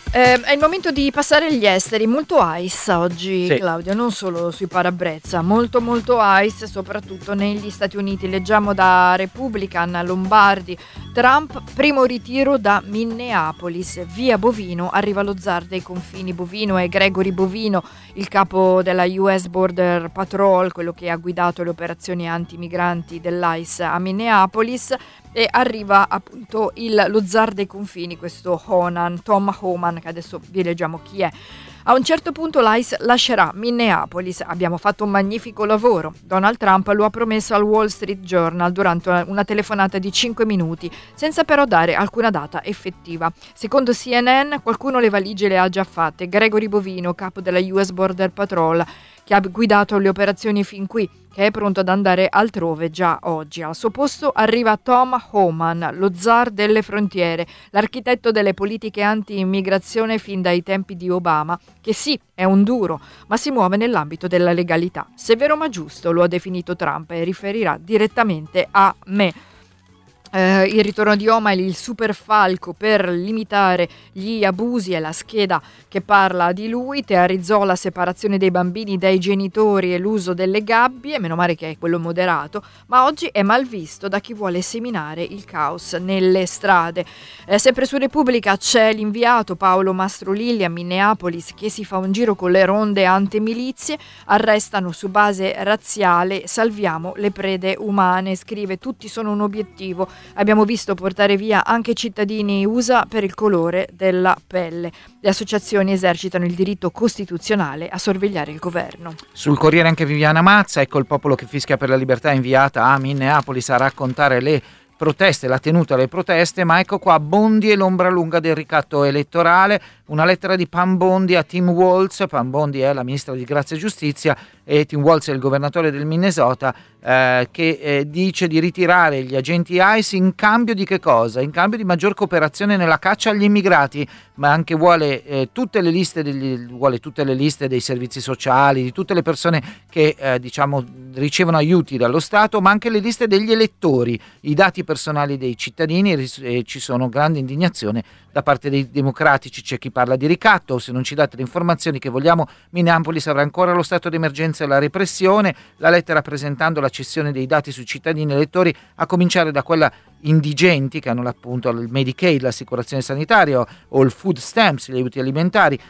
È il momento di passare agli esteri, molto ice oggi, Sì. Claudio, non solo sui parabrezza, molto ice soprattutto negli Stati Uniti. Leggiamo da Republican, Lombardi, Trump, primo ritiro da Minneapolis, via Bovino, arriva lo zar dei confini. Bovino è Gregory Bovino, il capo della US Border Patrol, quello che ha guidato le operazioni antimigranti dell'ICE a Minneapolis, e arriva appunto lo zar dei confini, questo Tom Homan, che adesso vi leggiamo chi è. A un certo punto l'ICE lascerà Minneapolis. Abbiamo fatto un magnifico lavoro. Donald Trump lo ha promesso al Wall Street Journal durante una telefonata di 5 minuti, senza però dare alcuna data effettiva. Secondo CNN, qualcuno le valigie le ha già fatte. Gregory Bovino, capo della US Border Patrol, che ha guidato le operazioni fin qui, che è pronto ad andare altrove già oggi. Al suo posto arriva Tom Homan, lo zar delle frontiere, l'architetto delle politiche anti-immigrazione fin dai tempi di Obama, che sì, è un duro, ma si muove nell'ambito della legalità. Severo ma giusto, lo ha definito Trump, e riferirà direttamente a me. Il ritorno di Homan, il super falco per limitare gli abusi, è la scheda che parla di lui. Teorizzò la separazione dei bambini dai genitori e l'uso delle gabbie, meno male che è quello moderato, ma oggi è mal visto da chi vuole seminare il caos nelle strade. Sempre su Repubblica c'è l'inviato Paolo Mastrolilli a Minneapolis, che si fa un giro con le ronde antimilizie. Arrestano su base razziale, salviamo le prede umane, scrive. Tutti sono un obiettivo. Abbiamo visto portare via anche cittadini USA per il colore della pelle. Le associazioni esercitano il diritto costituzionale a sorvegliare il governo. Sul Corriere anche Viviana Mazza, ecco il popolo che fischia per la libertà, inviata a Minneapolis a raccontare le proteste, la tenuta alle proteste, ma ecco qua Bondi e l'ombra lunga del ricatto elettorale, una lettera di Pam Bondi a Tim Walz. Pam Bondi è la ministra di Grazia e Giustizia e Tim Walz è il governatore del Minnesota, che dice di ritirare gli agenti ICE in cambio di che cosa? In cambio di maggior cooperazione nella caccia agli immigrati, ma anche vuole tutte le liste dei servizi sociali, di tutte le persone che ricevono aiuti dallo Stato, ma anche le liste degli elettori, i dati personali dei cittadini, e ci sono grande indignazione da parte dei democratici. C'è chi parla di ricatto: se non ci date le informazioni che vogliamo, Minneapolis avrà ancora lo stato d'emergenza e la repressione. La lettera presentando la cessione dei dati sui cittadini elettori, a cominciare da quella indigenti, che hanno appunto il Medicaid, l'assicurazione sanitaria, o il food stamps, gli aiuti alimentari.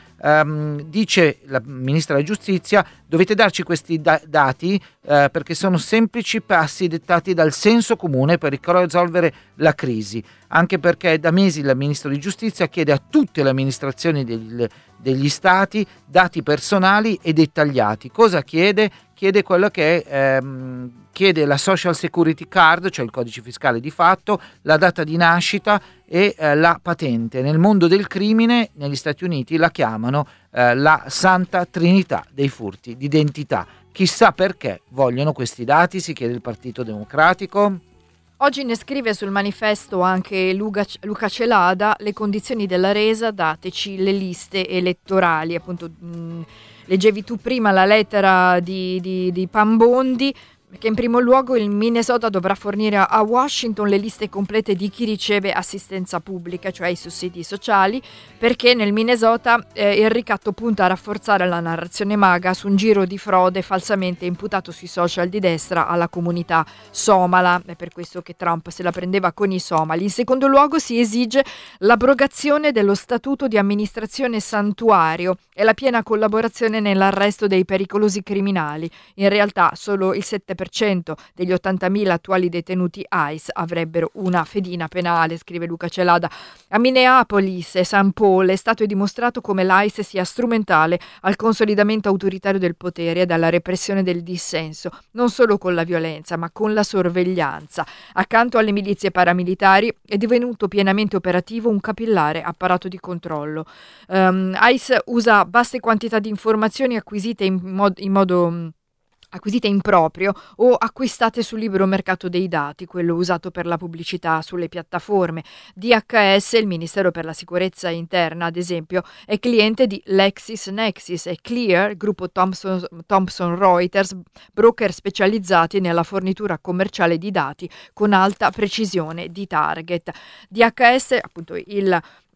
Dice la ministra della giustizia: dovete darci questi dati perché sono semplici passi dettati dal senso comune per risolvere la crisi, anche perché da mesi il ministro di giustizia chiede a tutte le amministrazioni degli stati dati personali e dettagliati. Cosa chiede? Chiede quello che è chiede la Social Security Card, cioè il codice fiscale di fatto, la data di nascita e la patente. Nel mondo del crimine negli Stati Uniti la chiamano la Santa Trinità dei furti d'identità. Chissà perché vogliono questi dati, si chiede il Partito Democratico. Oggi ne scrive sul manifesto anche Luca Celada: le condizioni della resa, dateci le liste elettorali. Appunto, leggevi tu prima la lettera di Pam Bondi, che in primo luogo il Minnesota dovrà fornire a Washington le liste complete di chi riceve assistenza pubblica, cioè i sussidi sociali, perché nel Minnesota il ricatto punta a rafforzare la narrazione maga su un giro di frode falsamente imputato sui social di destra alla comunità somala. È per questo che Trump se la prendeva con i somali. In secondo luogo si esige l'abrogazione dello statuto di amministrazione santuario e la piena collaborazione nell'arresto dei pericolosi criminali. In realtà solo il 7% degli 80.000 attuali detenuti ICE avrebbero una fedina penale, scrive Luca Celada. A Minneapolis e St. Paul è stato dimostrato come l'ICE sia strumentale al consolidamento autoritario del potere e alla repressione del dissenso, non solo con la violenza ma con la sorveglianza. Accanto alle milizie paramilitari è divenuto pienamente operativo un capillare apparato di controllo. ICE usa vaste quantità di informazioni acquisite acquisite in proprio o acquistate sul libero mercato dei dati, quello usato per la pubblicità sulle piattaforme. DHS, il Ministero per la Sicurezza Interna, ad esempio, è cliente di LexisNexis e Clear, gruppo Thomson Reuters, broker specializzati nella fornitura commerciale di dati con alta precisione di target. DHS, appunto il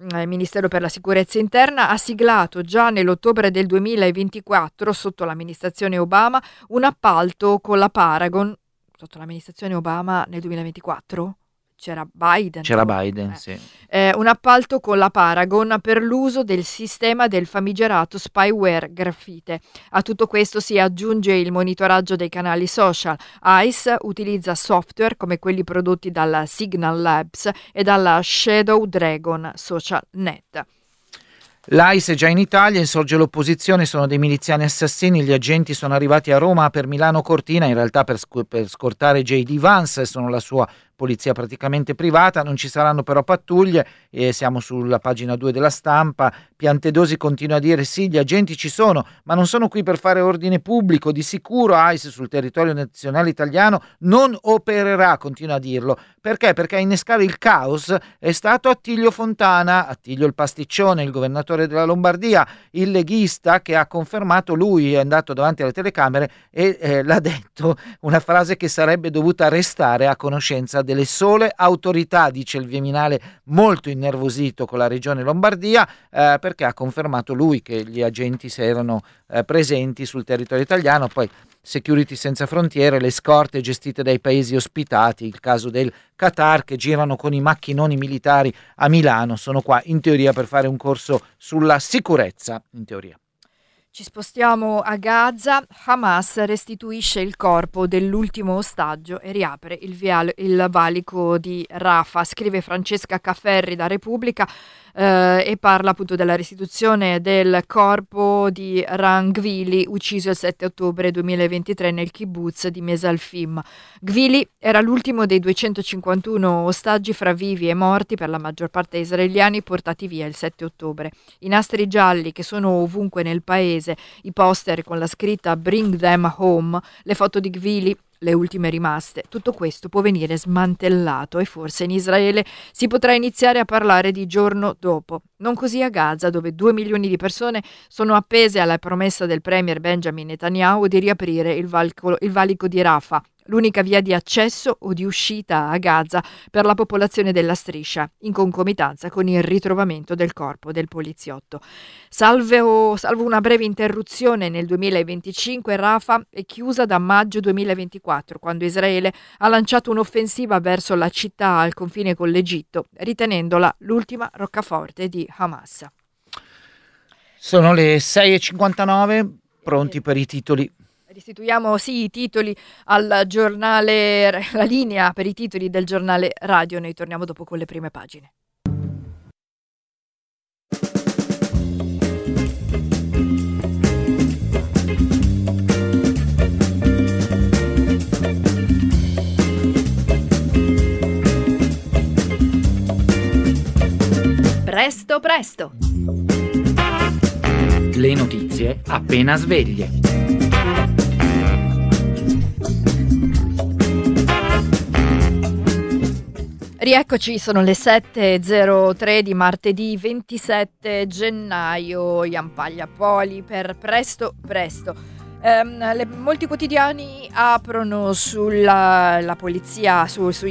il Ministero per la Sicurezza Interna ha siglato già nell'ottobre del 2024, sotto l'amministrazione Obama, un appalto con la Paragon. Sotto l'amministrazione Obama nel 2024? C'era Biden. Sì. Un appalto con la Paragon per l'uso del sistema del famigerato spyware Grafite. A tutto questo si aggiunge il monitoraggio dei canali social. ICE utilizza software come quelli prodotti dalla Signal Labs e dalla Shadow Dragon Social Net. L'ICE è già in Italia, insorge l'opposizione, sono dei miliziani assassini, gli agenti sono arrivati a Roma per Milano Cortina, in realtà per scortare J.D. Vance, sono la sua polizia praticamente privata, non ci saranno però pattuglie, siamo sulla pagina 2 della Stampa. Piantedosi continua a dire sì, gli agenti ci sono, ma non sono qui per fare ordine pubblico, di sicuro ICE sul territorio nazionale italiano non opererà, continua a dirlo. Perché? Perché a innescare il caos è stato Attilio Fontana, Attilio il pasticcione, il governatore della Lombardia, il leghista, che ha confermato, lui è andato davanti alle telecamere e l'ha detto una frase che sarebbe dovuta restare a conoscenza delle sole autorità, dice il Viminale molto innervosito con la regione Lombardia, perché ha confermato lui che gli agenti erano presenti sul territorio italiano. Poi Security Senza Frontiere, le scorte gestite dai paesi ospitati, il caso del Qatar, che girano con i macchinoni militari a Milano, sono qua in teoria per fare un corso sulla sicurezza, in teoria. Ci spostiamo a Gaza. Hamas restituisce il corpo dell'ultimo ostaggio e riapre il valico di Rafah, scrive Francesca Cafferri da Repubblica, e parla appunto della restituzione del corpo di Ran Gvili, ucciso il 7 ottobre 2023 nel kibbutz di Mesalfim. Gvili era l'ultimo dei 251 ostaggi fra vivi e morti, per la maggior parte israeliani, portati via il 7 ottobre. I nastri gialli che sono ovunque nel paese, i poster con la scritta Bring them home, le foto di Gvili, le ultime rimaste, tutto questo può venire smantellato e forse in Israele si potrà iniziare a parlare di giorno dopo. Non così a Gaza, dove 2 milioni di persone sono appese alla promessa del premier Benjamin Netanyahu di riaprire il valico di Rafah, l'unica via di accesso o di uscita a Gaza per la popolazione della striscia, in concomitanza con il ritrovamento del corpo del poliziotto. Salvo una breve interruzione nel 2025, Rafah è chiusa da maggio 2024, quando Israele ha lanciato un'offensiva verso la città al confine con l'Egitto, ritenendola l'ultima roccaforte di Hamas. Sono le 6:59, pronti per i titoli. Restituiamo i titoli al giornale, la linea per i titoli del giornale radio. Noi torniamo dopo con le prime pagine. Presto presto. Le notizie appena sveglie. Rieccoci, sono le 7:03 di martedì 27 gennaio. Ian Pagliapoli per Presto Presto. Molti quotidiani aprono sulla polizia,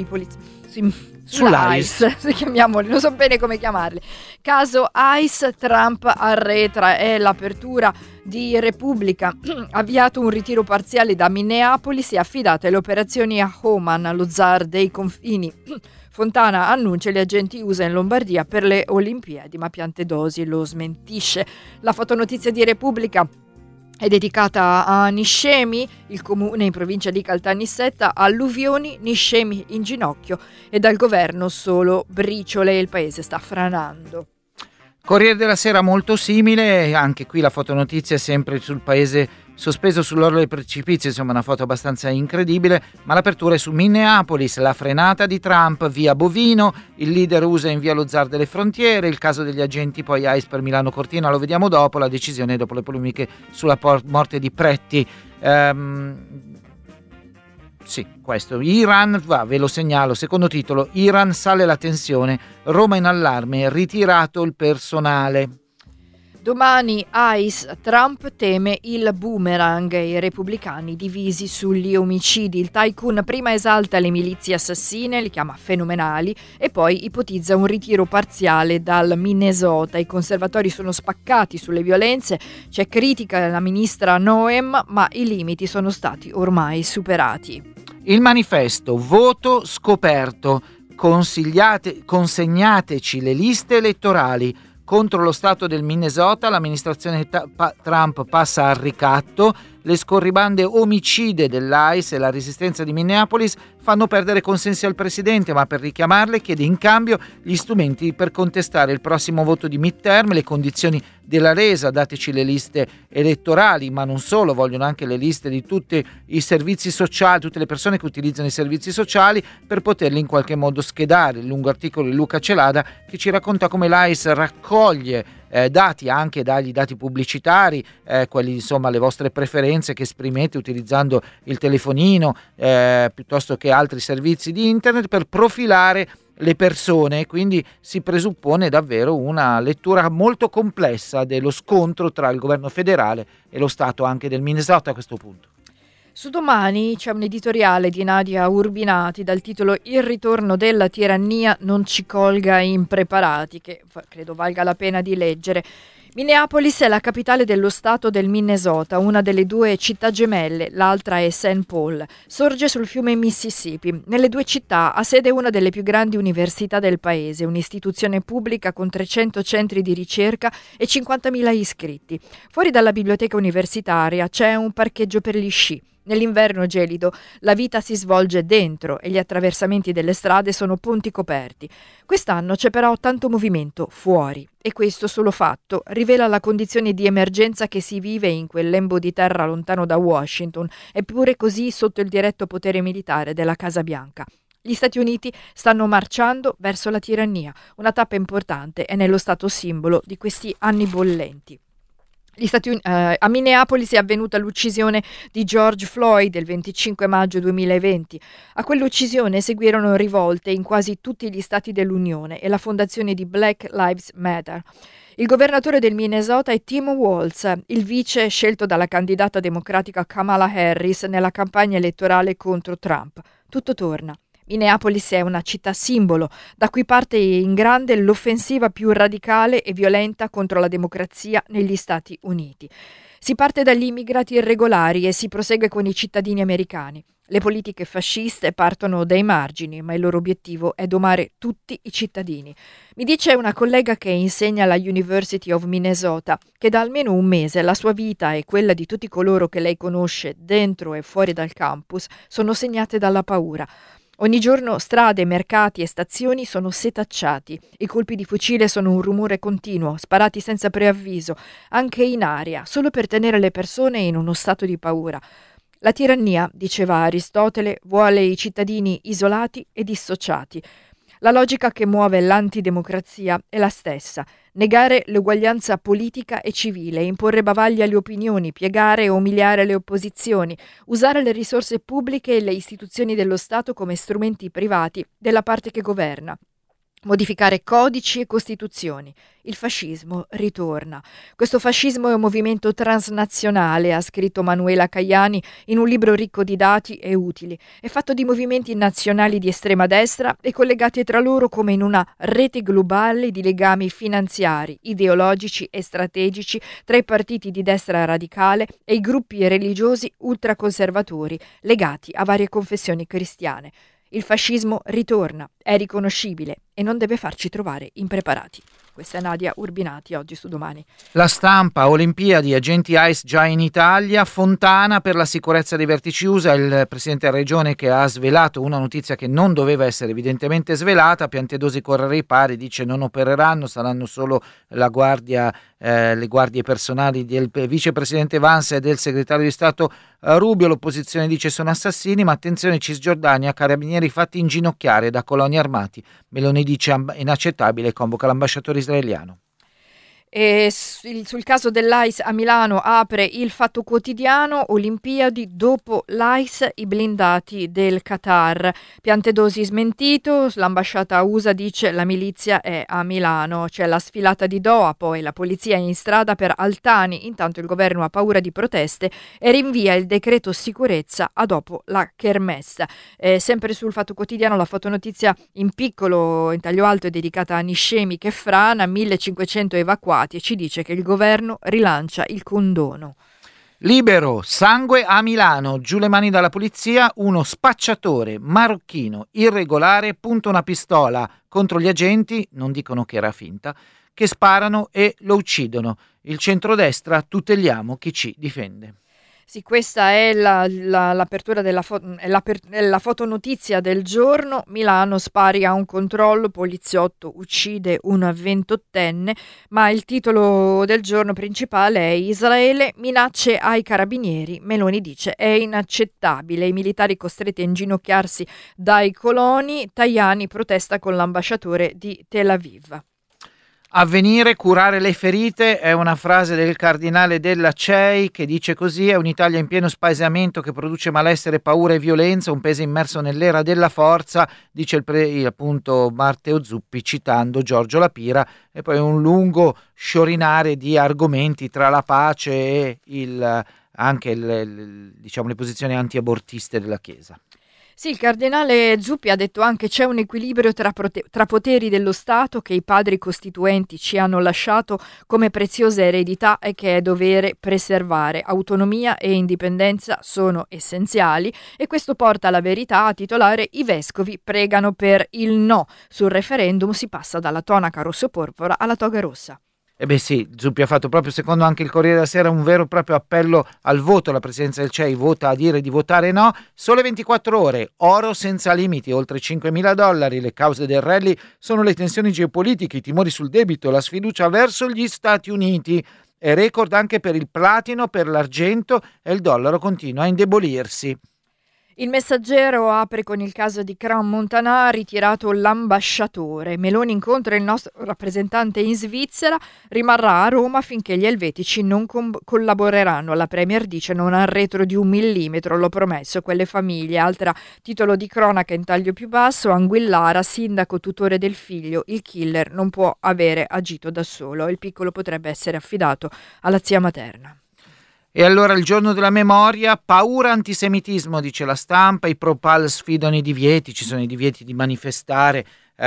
sull'ICE, se chiamiamoli, non so bene come chiamarli. Caso ICE, Trump arretra, è l'apertura di Repubblica. Avviato un ritiro parziale da Minneapolis e affidate le operazioni a Oman, lo zar dei confini. Fontana annuncia gli agenti USA in Lombardia per le Olimpiadi, ma Piantedosi lo smentisce. La fotonotizia di Repubblica è dedicata a Niscemi, il comune in provincia di Caltanissetta, alluvioni, Niscemi in ginocchio e dal governo solo briciole, il paese sta franando. Corriere della Sera molto simile, anche qui la fotonotizia è sempre sul paese sospeso sull'orlo del precipizio, insomma una foto abbastanza incredibile, ma l'apertura è su Minneapolis, la frenata di Trump via Bovino, il leader USA invia lo zar delle frontiere, il caso degli agenti poi ICE per Milano Cortina, lo vediamo dopo, la decisione dopo le polemiche sulla morte di Pretti. Sì, questo. Iran, ve lo segnalo, secondo titolo, Iran sale la tensione, Roma in allarme, ritirato il personale. Domani ICE, Trump teme il boomerang, i repubblicani divisi sugli omicidi. Il tycoon prima esalta le milizie assassine, li chiama fenomenali, e poi ipotizza un ritiro parziale dal Minnesota. I conservatori sono spaccati sulle violenze, c'è critica della ministra Noem, ma i limiti sono stati ormai superati. Il manifesto, voto scoperto, consegnateci le liste elettorali. Contro lo stato del Minnesota l'amministrazione Trump passa al ricatto, le scorribande omicide dell'ICE e la resistenza di Minneapolis fanno perdere consensi al presidente, ma per richiamarle chiede in cambio gli strumenti per contestare il prossimo voto di midterm, le condizioni della resa, dateci le liste elettorali, ma non solo, vogliono anche le liste di tutti i servizi sociali, tutte le persone che utilizzano i servizi sociali per poterli in qualche modo schedare. Il lungo articolo di Luca Celada che ci racconta come l'ICE raccoglie dati anche dagli dati pubblicitari, quelli insomma le vostre preferenze che esprimete utilizzando il telefonino piuttosto che altri servizi di internet per profilare le persone, quindi si presuppone davvero una lettura molto complessa dello scontro tra il governo federale e lo stato anche del Minnesota a questo punto. Su Domani c'è un editoriale di Nadia Urbinati dal titolo Il ritorno della tirannia non ci colga impreparati, che credo valga la pena di leggere. Minneapolis è la capitale dello stato del Minnesota, una delle due città gemelle, l'altra è St. Paul. Sorge sul fiume Mississippi. Nelle due città ha sede una delle più grandi università del paese, un'istituzione pubblica con 300 centri di ricerca e 50.000 iscritti. Fuori dalla biblioteca universitaria c'è un parcheggio per gli sci. Nell'inverno gelido la vita si svolge dentro e gli attraversamenti delle strade sono ponti coperti. Quest'anno c'è però tanto movimento fuori e questo solo fatto rivela la condizione di emergenza che si vive in quel lembo di terra lontano da Washington, eppure così sotto il diretto potere militare della Casa Bianca. Gli Stati Uniti stanno marciando verso la tirannia, una tappa importante è nello stato simbolo di questi anni bollenti. A Minneapolis è avvenuta l'uccisione di George Floyd il 25 maggio 2020. A quell'uccisione seguirono rivolte in quasi tutti gli stati dell'Unione e la fondazione di Black Lives Matter. Il governatore del Minnesota è Tim Walz, il vice scelto dalla candidata democratica Kamala Harris nella campagna elettorale contro Trump. Tutto torna. Minneapolis è una città simbolo, da cui parte in grande l'offensiva più radicale e violenta contro la democrazia negli Stati Uniti. Si parte dagli immigrati irregolari e si prosegue con i cittadini americani. Le politiche fasciste partono dai margini, ma il loro obiettivo è domare tutti i cittadini. Mi dice una collega che insegna alla University of Minnesota che da almeno un mese la sua vita e quella di tutti coloro che lei conosce dentro e fuori dal campus sono segnate dalla paura. Ogni giorno strade, mercati e stazioni sono setacciati. I colpi di fucile sono un rumore continuo, sparati senza preavviso, anche in aria, solo per tenere le persone in uno stato di paura. La tirannia, diceva Aristotele, vuole i cittadini isolati e dissociati. La logica che muove l'antidemocrazia è la stessa: negare l'uguaglianza politica e civile, imporre bavagli alle opinioni, piegare e umiliare le opposizioni, usare le risorse pubbliche e le istituzioni dello Stato come strumenti privati della parte che governa. Modificare codici e costituzioni. Il fascismo ritorna. Questo fascismo è un movimento transnazionale, ha scritto Manuela Caiani in un libro ricco di dati e utili. È fatto di movimenti nazionali di estrema destra e collegati tra loro come in una rete globale di legami finanziari, ideologici e strategici tra i partiti di destra radicale e i gruppi religiosi ultraconservatori legati a varie confessioni cristiane. Il fascismo ritorna, è riconoscibile e non deve farci trovare impreparati. Questa è Nadia Urbinati, oggi su Domani. La Stampa, Olimpiadi, agenti ICE già in Italia, Fontana per la sicurezza dei vertici USA, il presidente della regione che ha svelato una notizia che non doveva essere evidentemente svelata. Piantedosi corre ai ripari, dice non opereranno, saranno solo la guardia, le guardie personali del vicepresidente Vance e del segretario di Stato Rubio. L'opposizione dice sono assassini, ma attenzione, Cisgiordania, carabinieri fatti inginocchiare da coloni armati. Meloni dice inaccettabile e convoca l'ambasciatore israeliano. E sul caso dell'AIS a Milano apre il Fatto Quotidiano, Olimpiadi, dopo l'AIS i blindati del Qatar. Piantedosi smentito, l'ambasciata USA dice la milizia è a Milano. C'è la sfilata di Doha, poi la polizia è in strada per Altani, intanto il governo ha paura di proteste e rinvia il decreto sicurezza a dopo la kermesse. Sempre sul Fatto Quotidiano la fotonotizia in piccolo, in taglio alto, è dedicata a Niscemi che frana, 1500 evacuati, e ci dice che il governo rilancia il condono. Libero, sangue a Milano, giù le mani dalla polizia, uno spacciatore marocchino irregolare punta una pistola contro gli agenti, non dicono che era finta, che sparano e lo uccidono. Il centrodestra, tuteliamo chi ci difende. Sì, questa è l'apertura della la fotonotizia del giorno. Milano, spari a un controllo, poliziotto uccide un 28enne, ma il titolo del giorno principale è Israele, minacce ai carabinieri. Meloni dice è inaccettabile, i militari costretti a inginocchiarsi dai coloni, Tajani protesta con l'ambasciatore di Tel Aviv. Avvenire, curare le ferite è una frase del cardinale della CEI che dice così: è un'Italia in pieno spaesamento che produce malessere, paura e violenza, un paese immerso nell'era della forza, dice appunto Matteo Zuppi citando Giorgio La Pira, e poi un lungo sciorinare di argomenti tra la pace e anche diciamo le posizioni antiabortiste della Chiesa. Sì, il cardinale Zuppi ha detto anche c'è un equilibrio tra poteri dello Stato che i padri costituenti ci hanno lasciato come preziosa eredità e che è dovere preservare. Autonomia e indipendenza sono essenziali e questo porta alla verità a titolare i vescovi pregano per il no. Sul referendum si passa dalla tonaca rosso-porpora alla toga rossa. Eh beh sì, Zuppi ha fatto proprio, secondo anche il Corriere della Sera, un vero e proprio appello al voto. La presidenza del CEI vota a dire di votare no. Sole 24 ore, oro senza limiti, oltre $5.000. Le cause del rally sono le tensioni geopolitiche, i timori sul debito, la sfiducia verso gli Stati Uniti. E record anche per il platino, per l'argento, e il dollaro continua a indebolirsi. Il Messaggero apre con il caso di Crown Montana, ritirato l'ambasciatore. Meloni incontra il nostro rappresentante in Svizzera, rimarrà a Roma finché gli elvetici non collaboreranno. La Premier dice non arretro di 1 millimetro, l'ho promesso, quelle famiglie. Altra titolo di cronaca in taglio più basso, Anguillara, sindaco tutore del figlio, il killer non può avere agito da solo, il piccolo potrebbe essere affidato alla zia materna. E allora il giorno della memoria, paura antisemitismo, dice La Stampa, i pro-Pal sfidano i divieti, ci sono i divieti di manifestare,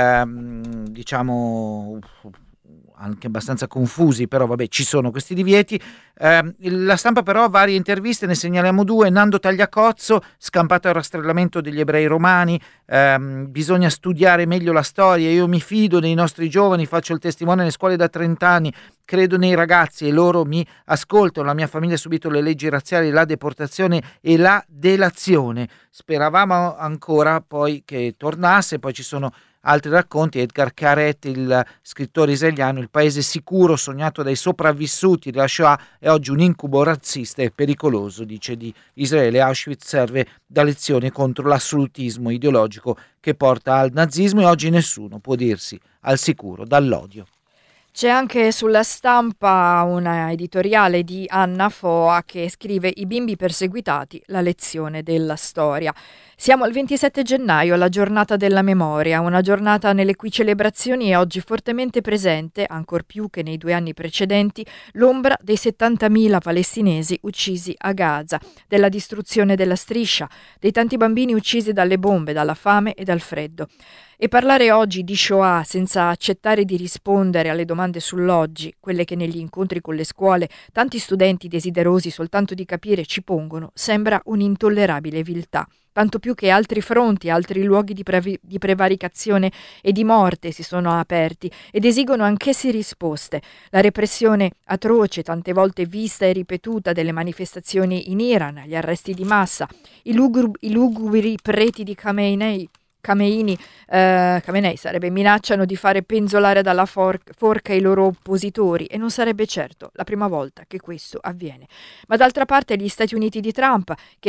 diciamo anche abbastanza confusi, però vabbè ci sono questi divieti. La Stampa però ha varie interviste, ne segnaliamo 2. Nando Tagliacozzo, scampato al rastrellamento degli ebrei romani, bisogna studiare meglio la storia, io mi fido dei nostri giovani, faccio il testimone nelle scuole da 30 anni, credo nei ragazzi e loro mi ascoltano, la mia famiglia ha subito le leggi razziali, la deportazione e la delazione. Speravamo ancora poi che tornasse, poi ci sono altri racconti. Edgar Caret, il scrittore israeliano, il paese sicuro sognato dai sopravvissuti della Shoah è oggi un incubo razzista e pericoloso, dice di Israele. Auschwitz serve da lezione contro l'assolutismo ideologico che porta al nazismo e oggi nessuno può dirsi al sicuro dall'odio. C'è anche sulla Stampa una editoriale di Anna Foa che scrive I bimbi perseguitati, la lezione della storia. Siamo al 27 gennaio, la giornata della memoria, una giornata nelle cui celebrazioni è oggi fortemente presente, ancor più che nei 2 anni precedenti, l'ombra dei 70.000 palestinesi uccisi a Gaza, della distruzione della striscia, dei tanti bambini uccisi dalle bombe, dalla fame e dal freddo. E parlare oggi di Shoah senza accettare di rispondere alle domande sull'oggi, quelle che negli incontri con le scuole tanti studenti desiderosi soltanto di capire ci pongono, sembra un'intollerabile viltà. Tanto più che altri fronti, altri luoghi di prevaricazione e di morte si sono aperti ed esigono anch'essi risposte. La repressione atroce, tante volte vista e ripetuta, delle manifestazioni in Iran, gli arresti di massa, i lugubri preti di Khamenei, Khamenei sarebbe, minacciano di fare penzolare dalla forca i loro oppositori, e non sarebbe certo la prima volta che questo avviene. Ma dall'altra parte gli Stati Uniti di Trump che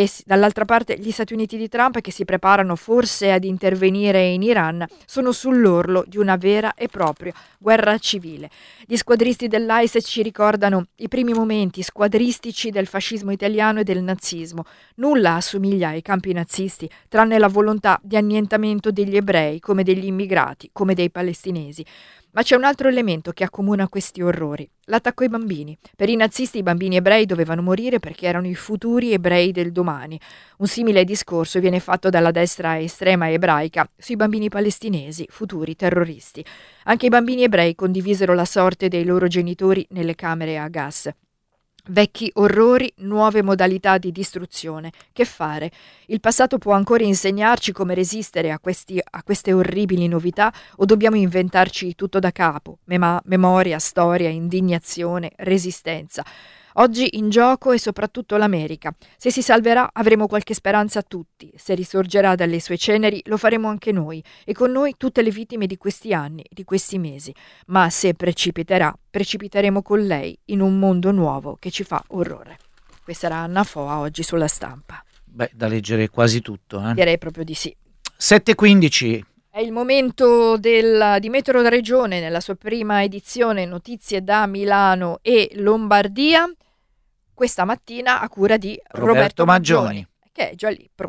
si preparano forse ad intervenire in Iran sono sull'orlo di una vera e propria guerra civile. Gli squadristi dell'ISIS ci ricordano i primi momenti squadristici del fascismo italiano e del nazismo. Nulla assomiglia ai campi nazisti, tranne la volontà di annientamento degli ebrei, come degli immigrati, come dei palestinesi. Ma c'è un altro elemento che accomuna questi orrori: l'attacco ai bambini. Per i nazisti i bambini ebrei dovevano morire perché erano i futuri ebrei del domani. Un simile discorso viene fatto dalla destra estrema ebraica sui bambini palestinesi, futuri terroristi. Anche i bambini ebrei condivisero la sorte dei loro genitori nelle camere a gas. Vecchi orrori, nuove modalità di distruzione. Che fare? Il passato può ancora insegnarci come resistere a queste orribili novità, o dobbiamo inventarci tutto da capo? Memoria, storia, indignazione, resistenza. Oggi in gioco è soprattutto l'America. Se si salverà avremo qualche speranza tutti. Se risorgerà dalle sue ceneri lo faremo anche noi, e con noi tutte le vittime di questi anni, di questi mesi. Ma se precipiteremo con lei in un mondo nuovo che ci fa orrore. Questa era Anna Foa oggi sulla Stampa. Beh, da leggere quasi tutto. Direi proprio di sì. 7:15. È il momento di Metro Regione nella sua prima edizione, notizie da Milano e Lombardia. Questa mattina a cura di Roberto Maggioni, che è già lì.